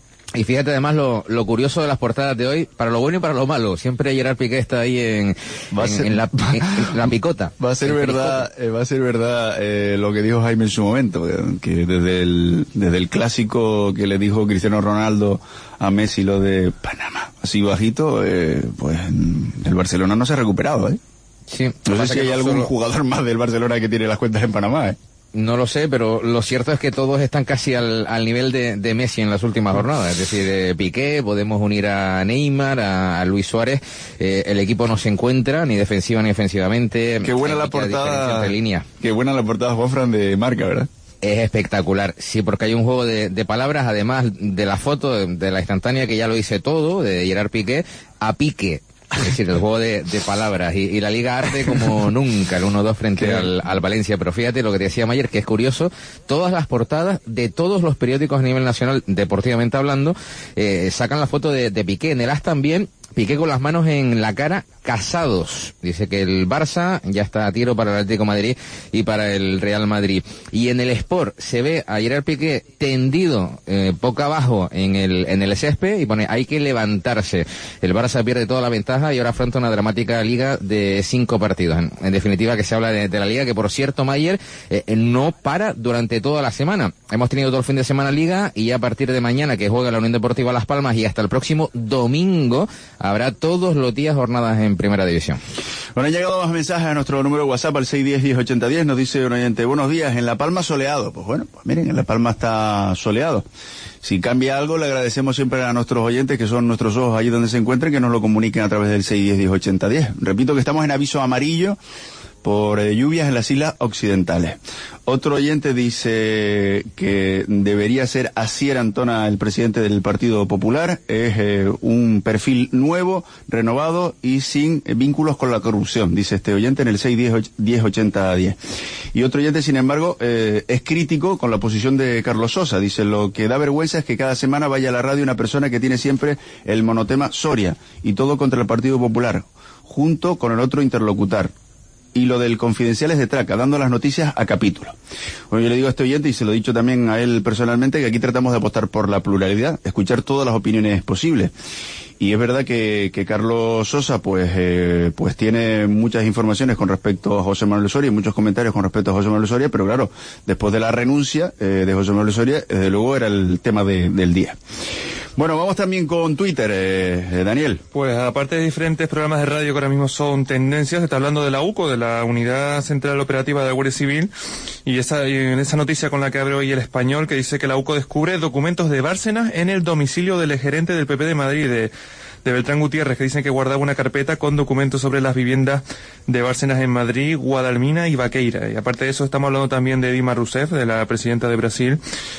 Y fíjate además lo, lo curioso de las portadas de hoy, para lo bueno y para lo malo. Siempre Gerard Piqué está ahí en, Va a en, ser- en la, en, en la picota. Va a ser En verdad, eh, va a ser verdad eh, lo que dijo Jaime en su momento, eh, que desde el, desde el clásico que le dijo Cristiano Ronaldo a Messi, lo de Panamá, así bajito, eh, pues el Barcelona no se ha recuperado, ¿eh? Sí. No sé Pasa si que hay no algún solo- jugador más del Barcelona que tiene las cuentas en Panamá, ¿eh? No lo sé, pero lo cierto es que todos están casi al, al nivel de, de Messi en las últimas jornadas. Es decir, eh, Piqué, podemos unir a Neymar, a, a Luis Suárez. Eh, el equipo no se encuentra ni defensiva ni ofensivamente. Qué buena Hay la mucha diferencia portada, entre líneas. qué buena la portada, Juanfran, de Marca, ¿verdad? Es espectacular, sí, porque hay un juego de, de palabras, además de la foto, de, de la instantánea que ya lo hice todo, de Gerard Piqué, a Pique. Es decir, el juego de, de palabras. Y, y la Liga arde como nunca, el uno dos frente al, al Valencia. Pero fíjate lo que te decía Mayer, que es curioso, todas las portadas de todos los periódicos a nivel nacional, deportivamente hablando, eh, sacan la foto de, de Piqué. En el A S también, Piqué con las manos en la cara, casados. Dice que el Barça ya está a tiro para el Atlético de Madrid y para el Real Madrid. Y en el Sport se ve a Gerard Piqué tendido eh, boca abajo en el en el césped y pone hay que levantarse. El Barça pierde toda la ventaja y ahora afronta una dramática liga de cinco partidos. En, en definitiva, que se habla de, de la liga, que por cierto, Mayer, eh, no para durante toda la semana. Hemos tenido todo el fin de semana liga y ya a partir de mañana, que juega la Unión Deportiva Las Palmas, y hasta el próximo domingo habrá todos los días jornadas en Primera División. Bueno, han llegado más mensajes a nuestro número de WhatsApp al seis uno cero, diez ochenta diez. Nos dice un oyente, buenos días, en La Palma soleado. Pues bueno, pues miren, en La Palma está soleado. Si cambia algo, le agradecemos siempre a nuestros oyentes, que son nuestros ojos allí donde se encuentren, que nos lo comuniquen a través del seis uno cero, diez ochenta diez. Repito que estamos en aviso amarillo por eh, lluvias en las islas occidentales. Otro oyente dice que debería ser Asier Antona el presidente del Partido Popular. Es eh, un perfil nuevo, renovado y sin eh, vínculos con la corrupción, dice este oyente en el seis uno cero, diez ochenta diez. Y otro oyente, sin embargo, eh, es crítico con la posición de Carlos Sosa. Dice, lo que da vergüenza es que cada semana vaya a la radio una persona que tiene siempre el monotema Soria y todo contra el Partido Popular, junto con el otro interlocutor. Y lo del Confidencial es de traca, dando las noticias a capítulo. Bueno, yo le digo a este oyente, y se lo he dicho también a él personalmente, que aquí tratamos de apostar por la pluralidad, escuchar todas las opiniones posibles. Y es verdad que, que Carlos Sosa, pues, eh, pues tiene muchas informaciones con respecto a José Manuel Soria y muchos comentarios con respecto a José Manuel Soria, pero claro, después de la renuncia eh, de José Manuel Soria, desde luego era el tema de, del día. Bueno, vamos también con Twitter, eh, eh, Daniel. Pues aparte de diferentes programas de radio que ahora mismo son tendencias, se está hablando de la U C O, de la Unidad Central Operativa de la Guardia Civil, y esa, y en esa noticia con la que abre hoy El Español, que dice que la U C O descubre documentos de Bárcenas en el domicilio del gerente del P P de Madrid, de, de Beltrán Gutiérrez, que dicen que guardaba una carpeta con documentos sobre las viviendas de Bárcenas en Madrid, Guadalmina y Vaqueira. Y aparte de eso estamos hablando también de Dilma Rousseff, de la presidenta de Brasil,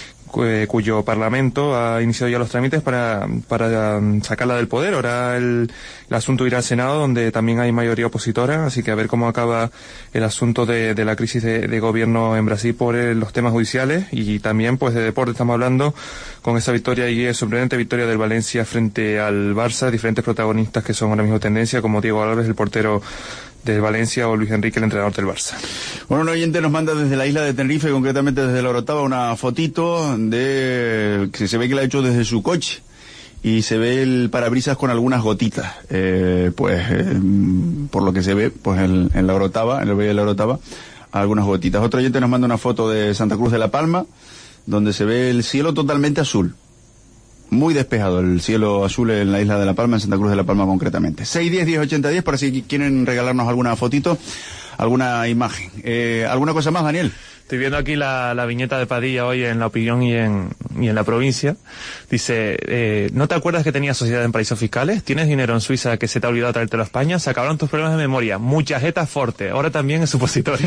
cuyo parlamento ha iniciado ya los trámites para, para sacarla del poder. Ahora el, el asunto irá al Senado, donde también hay mayoría opositora, así que a ver cómo acaba el asunto de, de la crisis de, de gobierno en Brasil por el, los temas judiciales. Y también pues de deporte estamos hablando con esa victoria y sorprendente victoria del Valencia frente al Barça, diferentes protagonistas que son ahora mismo tendencia, como Diego Alves, el portero del Valencia, o Luis Enrique, el entrenador del Barça. Bueno, un oyente nos manda desde la isla de Tenerife, concretamente desde la Orotava, una fotito de que se ve que la ha hecho desde su coche y se ve el parabrisas con algunas gotitas. Eh, pues, eh, por lo que se ve, pues en, en la Orotava, en el valle de la Orotava, algunas gotitas. Otro oyente nos manda una foto de Santa Cruz de la Palma, donde se ve el cielo totalmente azul. Muy despejado el cielo azul en la isla de La Palma, en Santa Cruz de la Palma concretamente. seis uno cero, diez ochenta diez, para si quieren regalarnos alguna fotito, alguna imagen. Eh, ¿Alguna cosa más, Daniel? Estoy viendo aquí la, la viñeta de Padilla hoy en La Opinión y en, y en La Provincia. Dice, eh, ¿no te acuerdas que tenías sociedad en paraísos fiscales? ¿Tienes dinero en Suiza que se te ha olvidado traértelo a España? Se acabaron tus problemas de memoria. Mucha jeta forte. Ahora también es supositorio.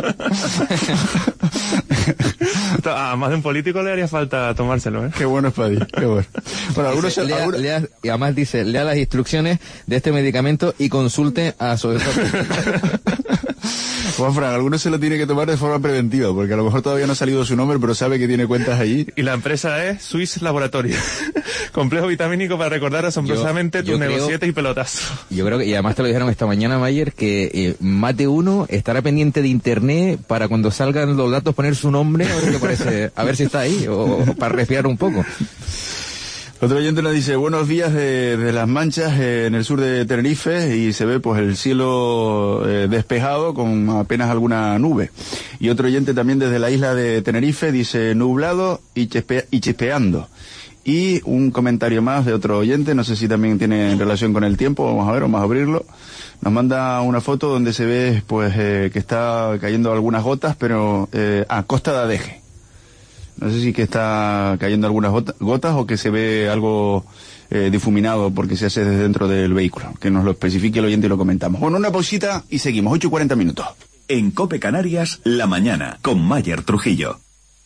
A más de un político le haría falta tomárselo, ¿eh? Qué bueno es Padilla, qué bueno. Bueno, algunos... Dice, lea, algunos... lea, y además dice, lea las instrucciones de este medicamento y consulte a su Juanfran, algunos se lo tiene que tomar de forma preventiva, porque a lo mejor todavía no ha salido su nombre, pero sabe que tiene cuentas allí. Y la empresa es Swiss Laboratorio. Complejo vitamínico para recordar asombrosamente tu negociete y pelotazo. Yo creo que, y además te lo dijeron esta mañana, Mayer, que eh, más de uno estará pendiente de internet para cuando salgan los datos poner su nombre, a ver qué parece, a ver si está ahí, o, o para respirar un poco. Otro oyente nos dice, buenos días de, de Las Manchas, eh, en el sur de Tenerife, y se ve pues el cielo eh, despejado con apenas alguna nube. Y otro oyente también desde la isla de Tenerife dice, nublado y, chispe, y chispeando. Y un comentario más de otro oyente, no sé si también tiene relación con el tiempo, vamos a ver, vamos a abrirlo. Nos manda una foto donde se ve pues eh, que está cayendo algunas gotas, pero eh, a Costa de Adeje. No sé si que está cayendo algunas gotas o que se ve algo eh, difuminado porque se hace desde dentro del vehículo. Que nos lo especifique el oyente y lo comentamos. Bueno, una pausita y seguimos, ocho y cuarenta minutos. En COPE Canarias, la mañana, con Mayer Trujillo.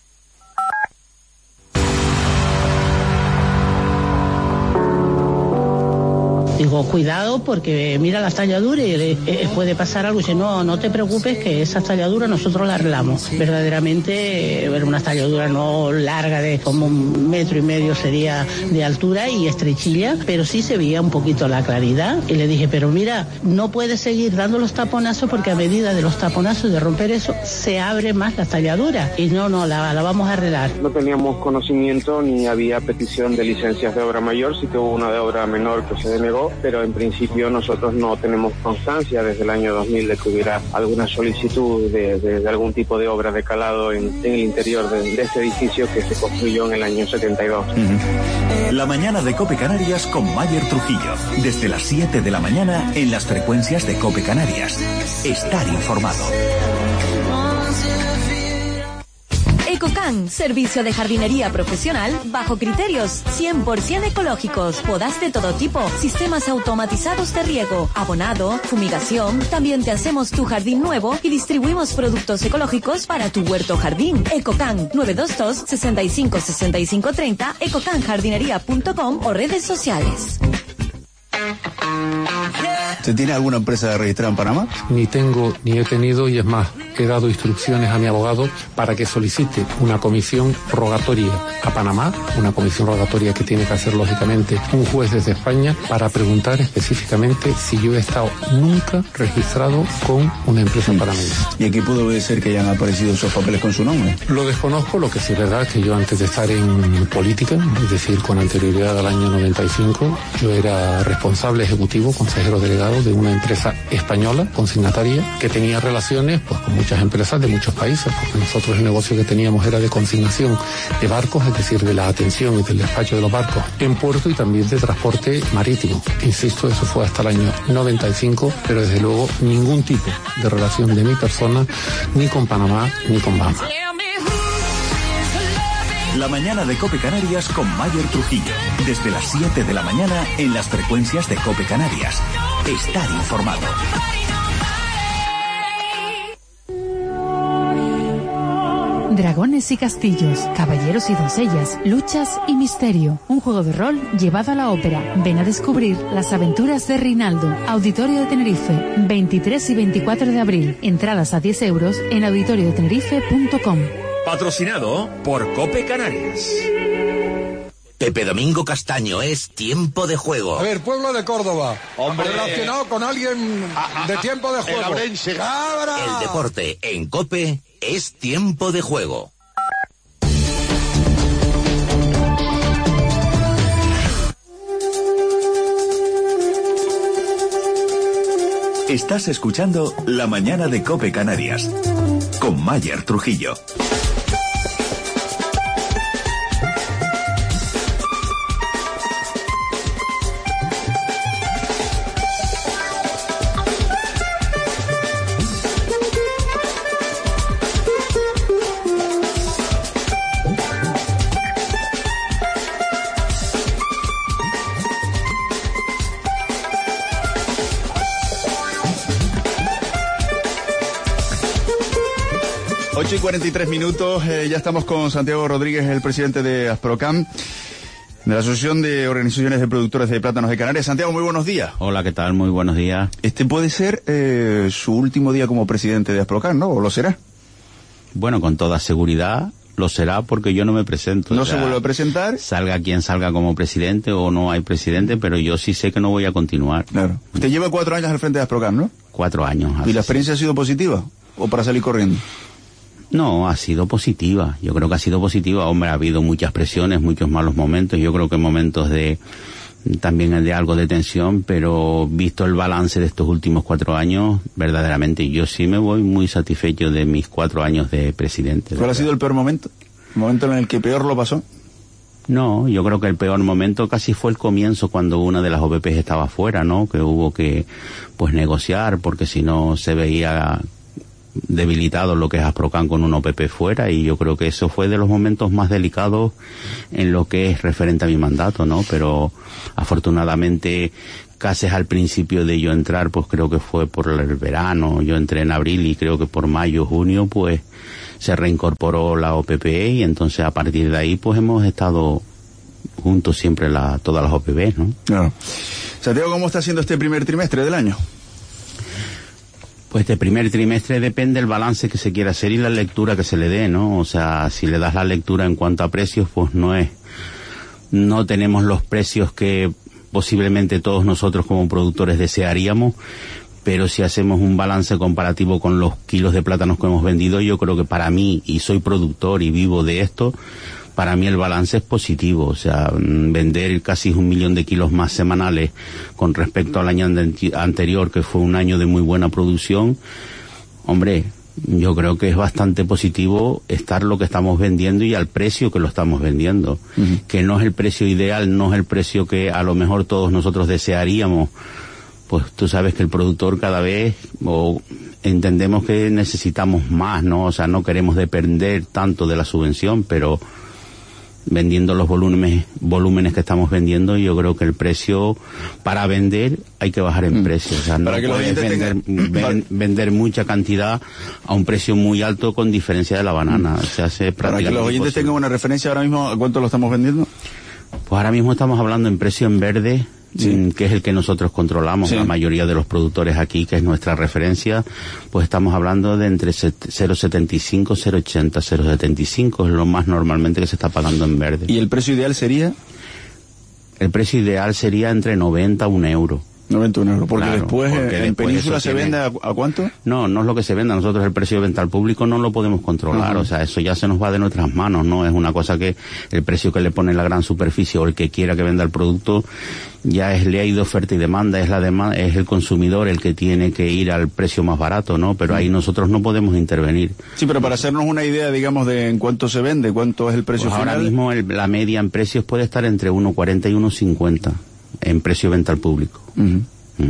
Digo, cuidado porque mira las talladuras y eh, eh, puede pasar algo. Y dice, no, no te preocupes que esas talladuras nosotros las arreglamos. Verdaderamente, eh, una talladura no larga de como un metro y medio sería de altura y estrechilla, pero sí se veía un poquito la claridad. Y le dije, pero mira, no puedes seguir dando los taponazos porque a medida de los taponazos de romper eso, se abre más la talladura. Y no, no, la, la vamos a arreglar. No teníamos conocimiento ni había petición de licencias de obra mayor, sí que hubo una de obra menor que se denegó, pero en principio nosotros no tenemos constancia desde el año dos mil de que hubiera alguna solicitud de, de, de algún tipo de obra de calado en, en el interior de, de este edificio que se construyó en el año setenta y dos. Uh-huh. La mañana de COPE Canarias con Mayer Trujillo, desde las siete de la mañana en las frecuencias de COPE Canarias. Estar informado. Ecocan, servicio de jardinería profesional bajo criterios cien por ciento ecológicos. Podas de todo tipo, sistemas automatizados de riego, abonado, fumigación. También te hacemos tu jardín nuevo y distribuimos productos ecológicos para tu huerto jardín. Ecocan, nueve dos dos, seis cinco, seis cinco tres cero, ecocan jardinería punto com o redes sociales. ¿Usted tiene alguna empresa registrada en Panamá? Ni tengo, ni he tenido, y es más, he dado instrucciones a mi abogado para que solicite una comisión rogatoria a Panamá, una comisión rogatoria que tiene que hacer lógicamente un juez desde España, para preguntar específicamente si yo he estado nunca registrado con una empresa panameña. ¿Y aquí puede ser que hayan aparecido esos papeles con su nombre? Lo desconozco, lo que sí es verdad es que yo antes de estar en política, es decir, con anterioridad al año noventa y cinco, yo era responsable ejecutivo, consejero delegado de una empresa española, consignataria, que tenía relaciones pues con muchas empresas de muchos países, porque nosotros el negocio que teníamos era de consignación de barcos, es decir, de la atención y del despacho de los barcos en puerto y también de transporte marítimo. Insisto, eso fue hasta el año noventa y cinco, pero desde luego ningún tipo de relación de mi persona ni con Panamá ni con Bahamas. La mañana de COPE Canarias con Mayer Trujillo, desde las siete de la mañana en las frecuencias de COPE Canarias. Estar informado. Dragones y castillos, caballeros y doncellas, luchas y misterio. Un juego de rol llevado a la ópera. Ven a descubrir las aventuras de Rinaldo. Auditorio de Tenerife, veintitrés y veinticuatro de abril. Entradas a diez euros en auditorio de tenerife punto com. Patrocinado por COPE Canarias. Pepe Domingo Castaño, es Tiempo de Juego. A ver, pueblo de Córdoba. Hombre. Relacionado con alguien de Tiempo de Juego. ¡Cabra! El deporte en COPE es Tiempo de Juego. Estás escuchando La mañana de COPE Canarias con Mayer Trujillo. ocho y cuarenta y tres minutos, eh, ya estamos con Santiago Rodríguez, el presidente de Asprocam, de la Asociación de Organizaciones de Productores de Plátanos de Canarias. Santiago, muy buenos días. Hola, ¿qué tal? Muy buenos días. Este puede ser eh, su último día como presidente de Asprocam, ¿no? ¿O lo será? Bueno, con toda seguridad lo será, porque yo no me presento. ¿No o sea, se vuelve a presentar? Salga quien salga como presidente o no hay presidente, pero yo sí sé que no voy a continuar. Claro. Usted lleva cuatro años al frente de Asprocam, ¿no? Cuatro años. ¿Y la experiencia sí ha sido positiva? ¿O para salir corriendo? No, ha sido positiva. Yo creo que ha sido positiva. Hombre, ha habido muchas presiones, muchos malos momentos. Yo creo que momentos de también de algo de tensión, pero visto el balance de estos últimos cuatro años, verdaderamente yo sí me voy muy satisfecho de mis cuatro años de presidente. ¿Cuál ha sido el peor momento? ¿El momento en el que peor lo pasó? No, yo creo que el peor momento casi fue el comienzo, cuando una de las O P P estaba fuera, ¿no? Que hubo que, pues, negociar, porque si no se veía debilitado lo que es Asprocam con un O P P fuera, y yo creo que eso fue de los momentos más delicados en lo que es referente a mi mandato, ¿no? Pero afortunadamente, casi al principio de yo entrar, pues creo que fue por el verano, yo entré en abril y creo que por mayo, junio, pues se reincorporó la O P P, y entonces a partir de ahí pues hemos estado juntos siempre la, todas las O P P, ¿no? Claro. Santiago, ¿cómo está siendo este primer trimestre del año? Pues este primer trimestre depende del balance que se quiera hacer y la lectura que se le dé, ¿no? O sea, si le das la lectura en cuanto a precios, pues no es, no tenemos los precios que posiblemente todos nosotros como productores desearíamos, pero si hacemos un balance comparativo con los kilos de plátanos que hemos vendido, yo creo que para mí, y soy productor y vivo de esto, para mí el balance es positivo. O sea, vender casi un millón de kilos más semanales con respecto al año anterior, que fue un año de muy buena producción, hombre, yo creo que es bastante positivo estar lo que estamos vendiendo y al precio que lo estamos vendiendo. Uh-huh. Que no es el precio ideal, no es el precio que a lo mejor todos nosotros desearíamos. Pues tú sabes que el productor cada vez, o entendemos que necesitamos más, ¿no? O sea, no queremos depender tanto de la subvención, pero vendiendo los volúmenes volúmenes que estamos vendiendo, yo creo que el precio para vender hay que bajar en mm. precio. O sea, no para que puedes vender, tengan... ven, vender mucha cantidad a un precio muy alto con diferencia de la banana. Mm. Se hace para que los oyentes imposible. Tengan una referencia ahora mismo, ¿a cuánto lo estamos vendiendo? Pues ahora mismo estamos hablando en precio en verde, sí, que es el que nosotros controlamos, sí. La mayoría de los productores aquí, que es nuestra referencia, pues estamos hablando de entre cero coma setenta y cinco, cero coma ochenta, cero coma setenta y cinco, es lo más normalmente que se está pagando en verde. ¿Y el precio ideal sería? El precio ideal sería entre noventa a un euro. noventa euros, porque claro, después porque en después Península se tiene... vende a, ¿a cuánto? No, no es lo que se venda. Nosotros el precio de venta al público no lo podemos controlar. Uh-huh. O sea, eso ya se nos va de nuestras manos, ¿no? Es una cosa que el precio que le pone la gran superficie o el que quiera que venda el producto ya es ley de oferta y demanda, es la demanda, es el consumidor el que tiene que ir al precio más barato, ¿no? Pero ahí nosotros no podemos intervenir. Sí, pero para hacernos una idea, digamos, de en cuánto se vende, cuánto es el precio pues final. Ahora mismo el, la media en precios puede estar entre uno cuarenta y uno cincuenta en precio de venta al público. Uh-huh.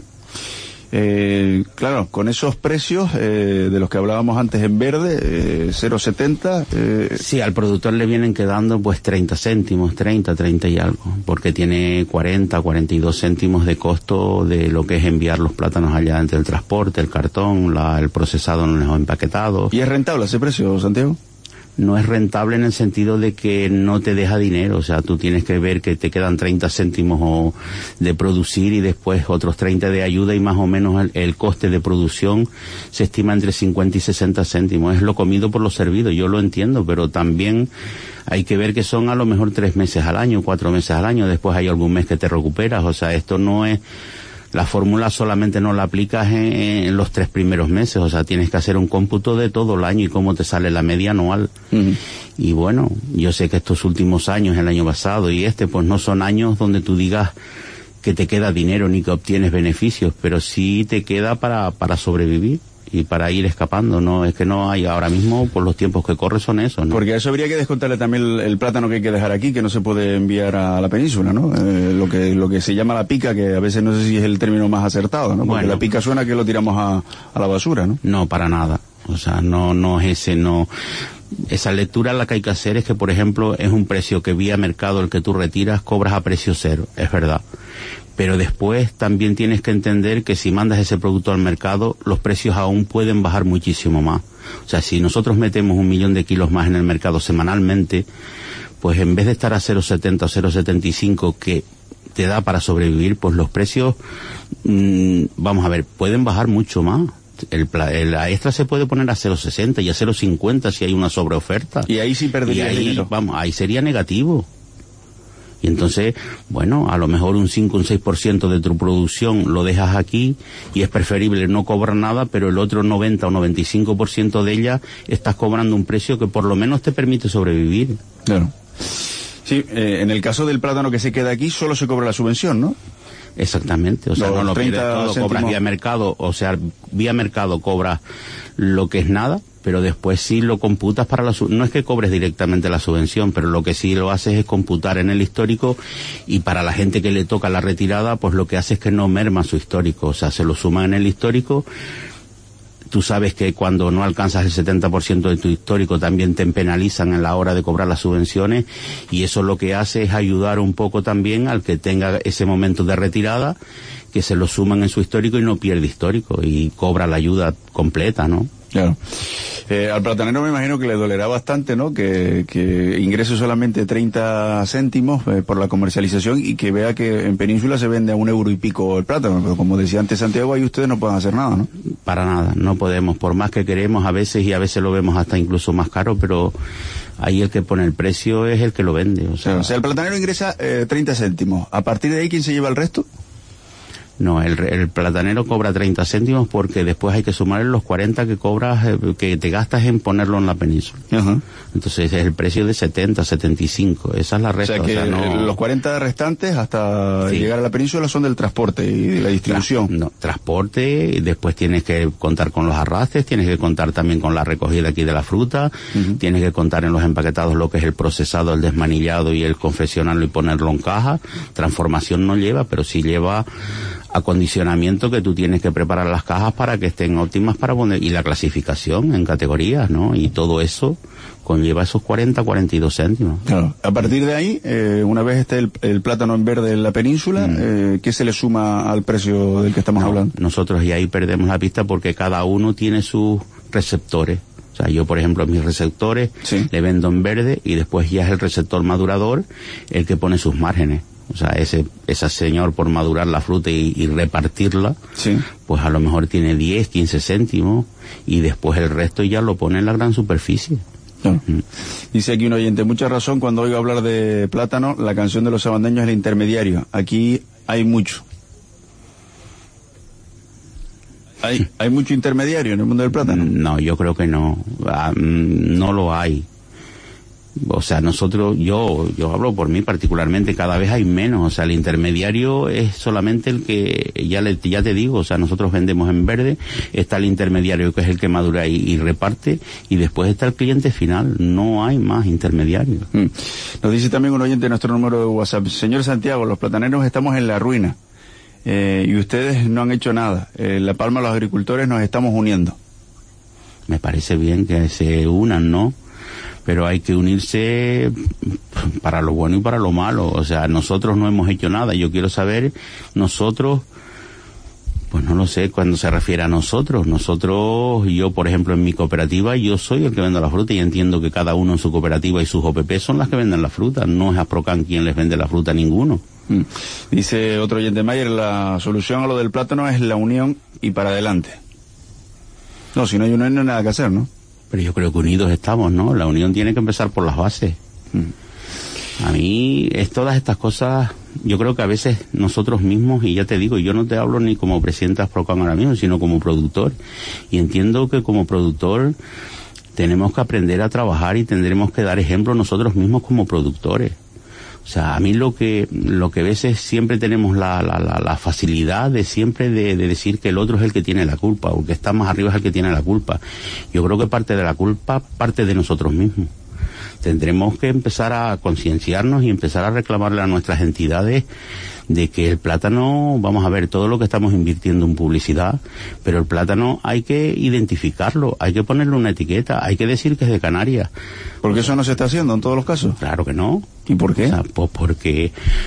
Eh, claro, con esos precios eh, de los que hablábamos antes en verde, eh, cero coma setenta... Eh... Sí, al productor le vienen quedando pues treinta céntimos, treinta, treinta y algo, porque tiene cuarenta, cuarenta y dos céntimos de costo de lo que es enviar los plátanos allá entre el transporte, el cartón, la, el procesado en los empaquetados. ¿Y es rentable ese precio, Santiago? No es rentable en el sentido de que no te deja dinero, o sea, tú tienes que ver que te quedan treinta céntimos o de producir y después otros treinta de ayuda, y más o menos el, el coste de producción se estima entre cincuenta y sesenta céntimos. Es lo comido por lo servido, yo lo entiendo, pero también hay que ver que son a lo mejor tres meses al año, cuatro meses al año, después hay algún mes que te recuperas, o sea, esto no es... La fórmula solamente no la aplicas en, en los tres primeros meses, o sea, tienes que hacer un cómputo de todo el año y cómo te sale la media anual. Uh-huh. Y bueno, yo sé que estos últimos años, el año pasado y este, pues no son años donde tú digas que te queda dinero ni que obtienes beneficios, pero sí te queda para, para sobrevivir y para ir escapando, ¿no? Es que no hay ahora mismo, por los tiempos que corren son esos, ¿no? Porque a eso habría que descontarle también el, el plátano que hay que dejar aquí, que no se puede enviar a la península, ¿no? Eh, lo que lo que se llama la pica, que a veces no sé si es el término más acertado, ¿no? Porque bueno, la pica suena que lo tiramos a, a la basura, ¿no? No, para nada. O sea, no, no es ese, no... Esa lectura la que hay que hacer es que, por ejemplo, es un precio que vía mercado el que tú retiras, cobras a precio cero, es verdad. Pero después también tienes que entender que si mandas ese producto al mercado, los precios aún pueden bajar muchísimo más. O sea, si nosotros metemos un millón de kilos más en el mercado semanalmente, pues en vez de estar a cero coma setenta o cero coma setenta y cinco que te da para sobrevivir, pues los precios, mmm, vamos a ver, pueden bajar mucho más. El, el, la extra se puede poner a cero coma sesenta y a cero coma cincuenta si hay una sobreoferta. Y ahí sí perdería y ahí, dinero. Vamos, ahí sería negativo. Y entonces, bueno, a lo mejor un cinco, un seis por ciento de tu producción lo dejas aquí y es preferible no cobrar nada, pero el otro noventa o noventa y cinco por ciento de ella estás cobrando un precio que por lo menos te permite sobrevivir. Claro. Sí, eh, en el caso del plátano que se queda aquí solo se cobra la subvención, ¿no? Exactamente, o sea, no lo pierdes todo, cobras vía mercado, o sea, vía mercado cobras lo que es nada, pero después sí lo computas para la no es que cobres directamente la subvención, pero lo que sí lo haces es computar en el histórico, y para la gente que le toca la retirada, pues lo que hace es que no merma su histórico, o sea, se lo suma en el histórico. Tú sabes que cuando no alcanzas el setenta por ciento de tu histórico también te penalizan en la hora de cobrar las subvenciones, y eso lo que hace es ayudar un poco también al que tenga ese momento de retirada, que se lo suman en su histórico y no pierde histórico y cobra la ayuda completa, ¿no? Claro. Eh, al platanero me imagino que le dolerá bastante, ¿no? Que, que ingrese solamente treinta céntimos eh, por la comercialización y que vea que en Península se vende a un euro y pico el plátano. Pero como decía antes Santiago, ahí ustedes no pueden hacer nada, ¿no? Para nada, no podemos. Por más que queremos a veces, y a veces lo vemos hasta incluso más caro, pero ahí el que pone el precio es el que lo vende. O sea, o sea el platanero ingresa eh, treinta céntimos. ¿A partir de ahí quién se lleva el resto? No, el, el platanero cobra treinta céntimos porque después hay que sumarle los cuarenta que cobras, eh, que te gastas en ponerlo en la península. Uh-huh. Entonces es el precio de setenta, setenta y cinco. Esa es la resta. O sea que o sea, no... los cuarenta restantes hasta sí. llegar a la península son del transporte y de la distribución. Tra- no, transporte, y después tienes que contar con los arrastres, tienes que contar también con la recogida aquí de la fruta, uh-huh. tienes que contar en los empaquetados lo que es el procesado, el desmanillado y el confeccionarlo y ponerlo en caja. Transformación no lleva, pero sí lleva acondicionamiento, que tú tienes que preparar las cajas para que estén óptimas para poner, y la clasificación en categorías, ¿no? Y todo eso conlleva esos cuarenta, cuarenta y dos céntimos. Claro. A partir de ahí, eh, una vez esté el, el plátano en verde en la península, mm. eh, ¿qué se le suma al precio del que estamos no, hablando? Nosotros y ahí perdemos la pista porque cada uno tiene sus receptores. O sea, yo, por ejemplo, mis receptores sí. le vendo en verde, y después ya es el receptor madurador el que pone sus márgenes. O sea, ese ese señor por madurar la fruta y, y repartirla, sí. pues a lo mejor tiene diez, quince céntimos, y después el resto ya lo pone en la gran superficie. Claro. Mm. Dice aquí un oyente, mucha razón cuando oigo hablar de plátano, la canción de los sabandeños es el intermediario. Aquí hay mucho. ¿Hay, ¿Hay mucho intermediario en el mundo del plátano? No, yo creo que no. Ah, no lo hay. O sea, nosotros, yo yo hablo por mí particularmente, cada vez hay menos. O sea, el intermediario es solamente el que, ya le, ya te digo, o sea, nosotros vendemos en verde, está el intermediario que es el que madura y, y reparte, y después está el cliente final. No hay más intermediarios. Mm. Nos dice también un oyente nuestro número de WhatsApp, señor Santiago, los plataneros estamos en la ruina, eh, y ustedes no han hecho nada. En La Palma los agricultores nos estamos uniendo. Me parece bien que se unan, ¿no? Pero hay que unirse para lo bueno y para lo malo. O sea, nosotros no hemos hecho nada. Yo quiero saber, nosotros, pues no lo sé, cuando se refiere a nosotros. Nosotros, yo por ejemplo en mi cooperativa, yo soy el que vende la fruta, y entiendo que cada uno en su cooperativa y sus O P P son las que venden la fruta. No es Asprocan quien les vende la fruta a ninguno. Mm. Dice otro oyente Mayer, la solución a lo del plátano es la unión y para adelante. No, si no hay unión no hay nada que hacer, ¿no? Pero yo creo que unidos estamos, ¿no? La unión tiene que empezar por las bases. Mm. A mí, es todas estas cosas, yo creo que a veces nosotros mismos, y ya te digo, yo no te hablo ni como presidente de Asprocan ahora mismo, sino como productor. Y entiendo que como productor tenemos que aprender a trabajar y tendremos que dar ejemplo nosotros mismos como productores. O sea, a mí lo que lo que a veces siempre tenemos la, la, la, la facilidad de siempre de, de decir que el otro es el que tiene la culpa, o que está más arriba es el que tiene la culpa. Yo creo que parte de la culpa parte de nosotros mismos. Tendremos que empezar a concienciarnos y empezar a reclamarle a nuestras entidades de que el plátano, vamos a ver, todo lo que estamos invirtiendo en publicidad, pero el plátano hay que identificarlo, hay que ponerle una etiqueta, hay que decir que es de Canarias. ¿Por qué eso no se está haciendo en todos los casos? Claro que no. ¿Y por qué? O sea, pues porque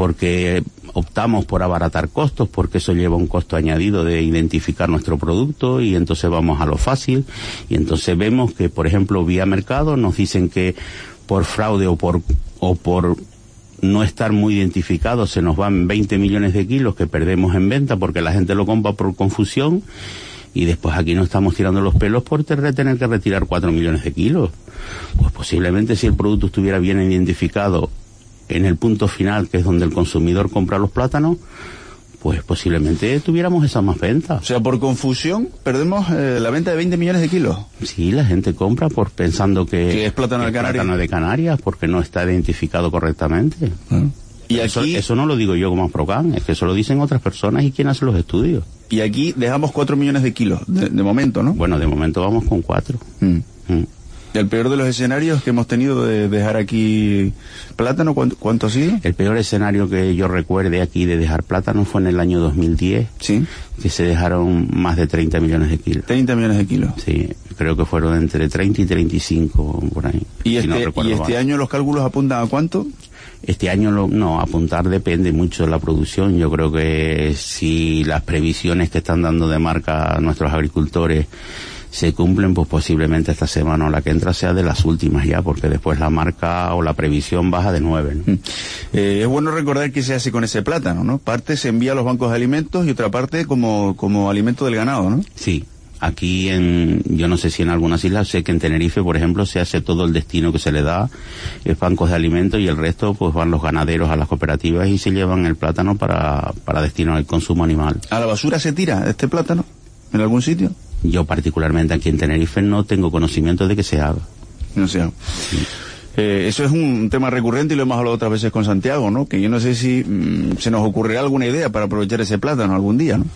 porque optamos por abaratar costos, porque eso lleva un costo añadido de identificar nuestro producto, y entonces vamos a lo fácil, y entonces vemos que, por ejemplo, vía mercado nos dicen que por fraude o por o por no estar muy identificado se nos van veinte millones de kilos que perdemos en venta porque la gente lo compra por confusión, y después aquí nos estamos tirando los pelos por tener que retirar cuatro millones de kilos. Pues posiblemente si el producto estuviera bien identificado en el punto final, que es donde el consumidor compra los plátanos, pues posiblemente tuviéramos esa más venta. O sea, por confusión perdemos eh, la venta de veinte millones de kilos. Sí, la gente compra por pensando que, que es plátano, que de, Canarias. plátano de Canarias, porque no está identificado correctamente. ¿Ah? Y eso, aquí, eso no lo digo yo como Asprocan, es que eso lo dicen otras personas y quien hace los estudios. Y aquí dejamos cuatro millones de kilos, de, de momento, ¿no? Bueno, de momento vamos con cuatro. Mm. Mm. ¿El peor de los escenarios que hemos tenido de dejar aquí plátano, cuánto, cuánto ha sido? El peor escenario que yo recuerde aquí de dejar plátano fue en el año dos mil diez, ¿sí? Que se dejaron más de treinta millones de kilos. treinta millones de kilos. Sí, creo que fueron entre treinta y treinta y cinco, por ahí. ¿Y si este, no ¿y este año los cálculos apuntan a cuánto? Este año lo, no, apuntar depende mucho de la producción. Yo creo que si las previsiones que están dando de marca a nuestros agricultores se cumplen, pues posiblemente esta semana o la que entra sea de las últimas ya, porque después la marca o la previsión baja de nueve, ¿no? Eh, es bueno recordar qué se hace con ese plátano, ¿no? Parte se envía a los bancos de alimentos y otra parte como, como alimento del ganado, ¿no? Sí. Aquí en, yo no sé si en algunas islas, sé que en Tenerife, por ejemplo, se hace todo el destino que se le da, es bancos de alimentos, y el resto pues van los ganaderos a las cooperativas y se llevan el plátano para, para destino al consumo animal. ¿A la basura se tira este plátano en algún sitio? Yo particularmente aquí en Tenerife no tengo conocimiento de que se haga. No se haga. Sí. Eh, eso es un tema recurrente y lo hemos hablado otras veces con Santiago, ¿no? Que yo no sé si mmm, se nos ocurrirá alguna idea para aprovechar ese plátano algún día, ¿no?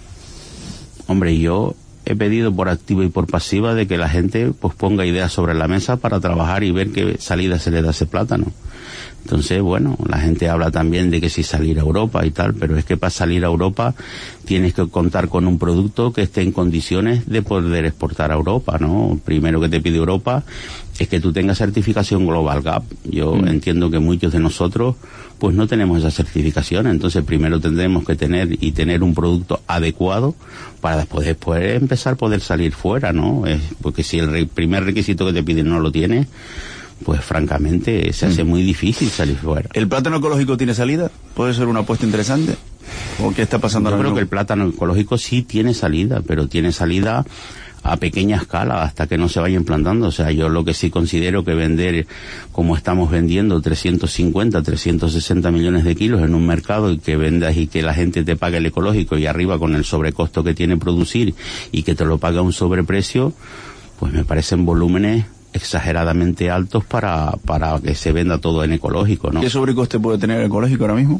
Hombre, yo he pedido por activa y por pasiva de que la gente pues ponga ideas sobre la mesa para trabajar y ver qué salida se le da a ese plátano. Entonces, bueno, la gente habla también de que si salir a Europa y tal, pero es que para salir a Europa tienes que contar con un producto que esté en condiciones de poder exportar a Europa, ¿no? Primero que te pide Europa es que tú tengas certificación Global Gap. Yo mm. entiendo que muchos de nosotros pues no tenemos esa certificación, entonces primero tendremos que tener y tener un producto adecuado para después, después empezar a poder salir fuera, ¿no? Es porque si el re- primer requisito que te piden no lo tienes, pues francamente se hace muy difícil salir fuera. ¿El plátano ecológico tiene salida? ¿Puede ser una apuesta interesante? ¿O qué está pasando Yo ahora creo mismo? que el plátano ecológico sí tiene salida, pero tiene salida a pequeña escala hasta que no se vaya implantando. O sea, yo lo que sí considero que vender como estamos vendiendo trescientos cincuenta, trescientos sesenta millones de kilos en un mercado y que vendas y que la gente te pague el ecológico y arriba con el sobrecosto que tiene producir y que te lo paga a un sobreprecio, pues me parecen volúmenes exageradamente altos para, para que se venda todo en ecológico, ¿no? ¿Qué sobrecoste puede tener el ecológico ahora mismo?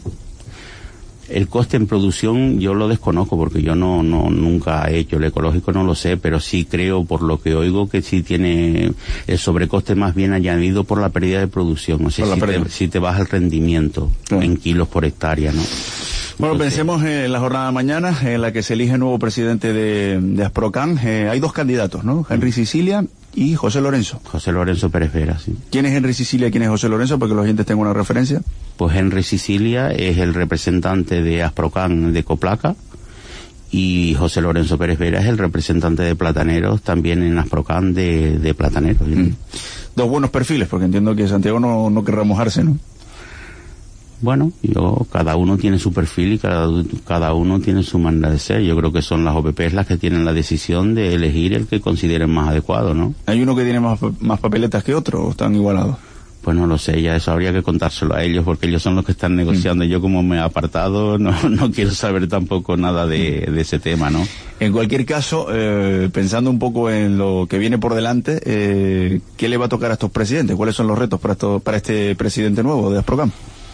El coste en producción yo lo desconozco porque yo no, no nunca he hecho el ecológico, no lo sé, pero sí creo por lo que oigo que sí tiene el sobrecoste más bien añadido por la pérdida de producción, o sea, si te, si te baja el rendimiento claro. en kilos por hectárea, ¿no? Bueno, Entonces, pensemos en la jornada de mañana en la que se elige el nuevo presidente de, de Asprocan. Eh, hay dos candidatos, ¿no? Henry Sicilia y José Lorenzo. José Lorenzo Pérez Vera, sí. ¿Quién es Henry Sicilia y quién es José Lorenzo? Porque los oyentes tengan una referencia. Pues Henry Sicilia es el representante de Asprocan de Coplaca y José Lorenzo Pérez Vera es el representante de Plataneros también en Asprocan de, de Plataneros. Mm. Dos buenos perfiles, porque entiendo que Santiago no, no querrá mojarse, ¿no? Bueno, yo, cada uno tiene su perfil y cada, cada uno tiene su manera de ser. Yo creo que son las O P Pes las que tienen la decisión de elegir el que consideren más adecuado, ¿no? ¿Hay uno que tiene más, más papeletas que otro o están igualados? Pues no lo sé, ya eso habría que contárselo a ellos porque ellos son los que están negociando. Mm. Yo como me he apartado no, no quiero saber tampoco nada de, de ese tema, ¿no? En cualquier caso, eh, pensando un poco en lo que viene por delante, eh, ¿qué le va a tocar a estos presidentes? ¿Cuáles son los retos para, esto, para este presidente nuevo de Asprocan?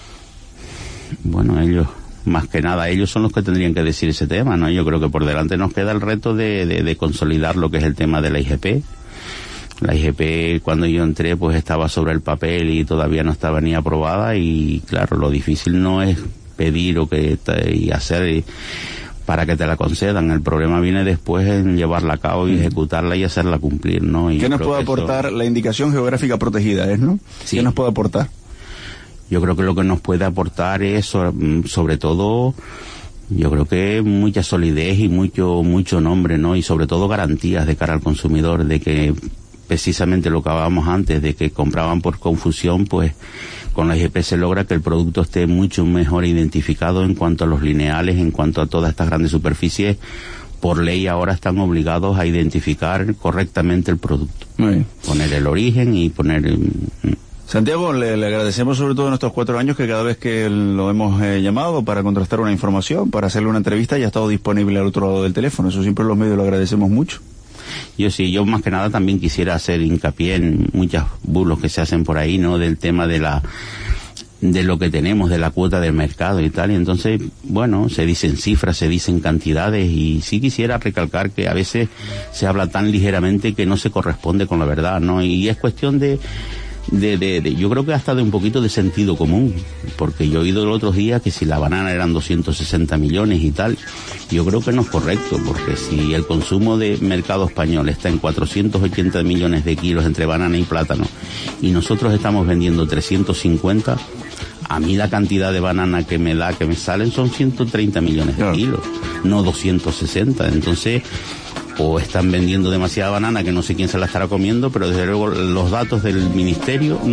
Bueno, ellos, más que nada, ellos son los que tendrían que decir ese tema, ¿no? Yo creo que por delante nos queda el reto de, de, de consolidar lo que es el tema de la I G P. La I G P, cuando yo entré, pues estaba sobre el papel y todavía no estaba ni aprobada y, claro, lo difícil no es pedir o que y hacer para que te la concedan. El problema viene después en llevarla a cabo y ejecutarla y hacerla cumplir, ¿no? Y ¿qué nos puede aportar eso... la indicación geográfica protegida, es, no? Sí. ¿Qué nos puede aportar? yo creo que lo que nos puede aportar es sobre, sobre todo, yo creo que mucha solidez y mucho mucho nombre, ¿no? Y sobre todo garantías de cara al consumidor, de que precisamente lo que hablábamos antes, de que compraban por confusión, pues con la I G P se logra que el producto esté mucho mejor identificado en cuanto a los lineales, en cuanto a todas estas grandes superficies. Por ley ahora están obligados a identificar correctamente el producto. Muy bien. Poner el origen y poner... Santiago, le, le agradecemos sobre todo en estos cuatro años que cada vez que lo hemos eh, llamado para contrastar una información, para hacerle una entrevista, ya ha estado disponible al otro lado del teléfono. Eso siempre los medios lo agradecemos mucho. Yo sí, yo más que nada también quisiera hacer hincapié en muchos bulos que se hacen por ahí, ¿no? Del tema de la... de lo que tenemos, de la cuota del mercado y tal, y entonces, bueno, se dicen cifras, se dicen cantidades, y sí quisiera recalcar que a veces se habla tan ligeramente que no se corresponde con la verdad, ¿no? Y es cuestión de, de, de, de yo creo que hasta de un poquito de sentido común, porque yo he oído el otro día que si la banana eran doscientos sesenta millones y tal, yo creo que no es correcto, porque si el consumo de mercado español está en cuatrocientos ochenta millones de kilos entre banana y plátano, y nosotros estamos vendiendo trescientos cincuenta, a mí la cantidad de banana que me da, que me salen, son ciento treinta millones de kilos, no doscientos sesenta. Entonces, o están vendiendo demasiada banana que no sé quién se la estará comiendo, pero desde luego los datos del ministerio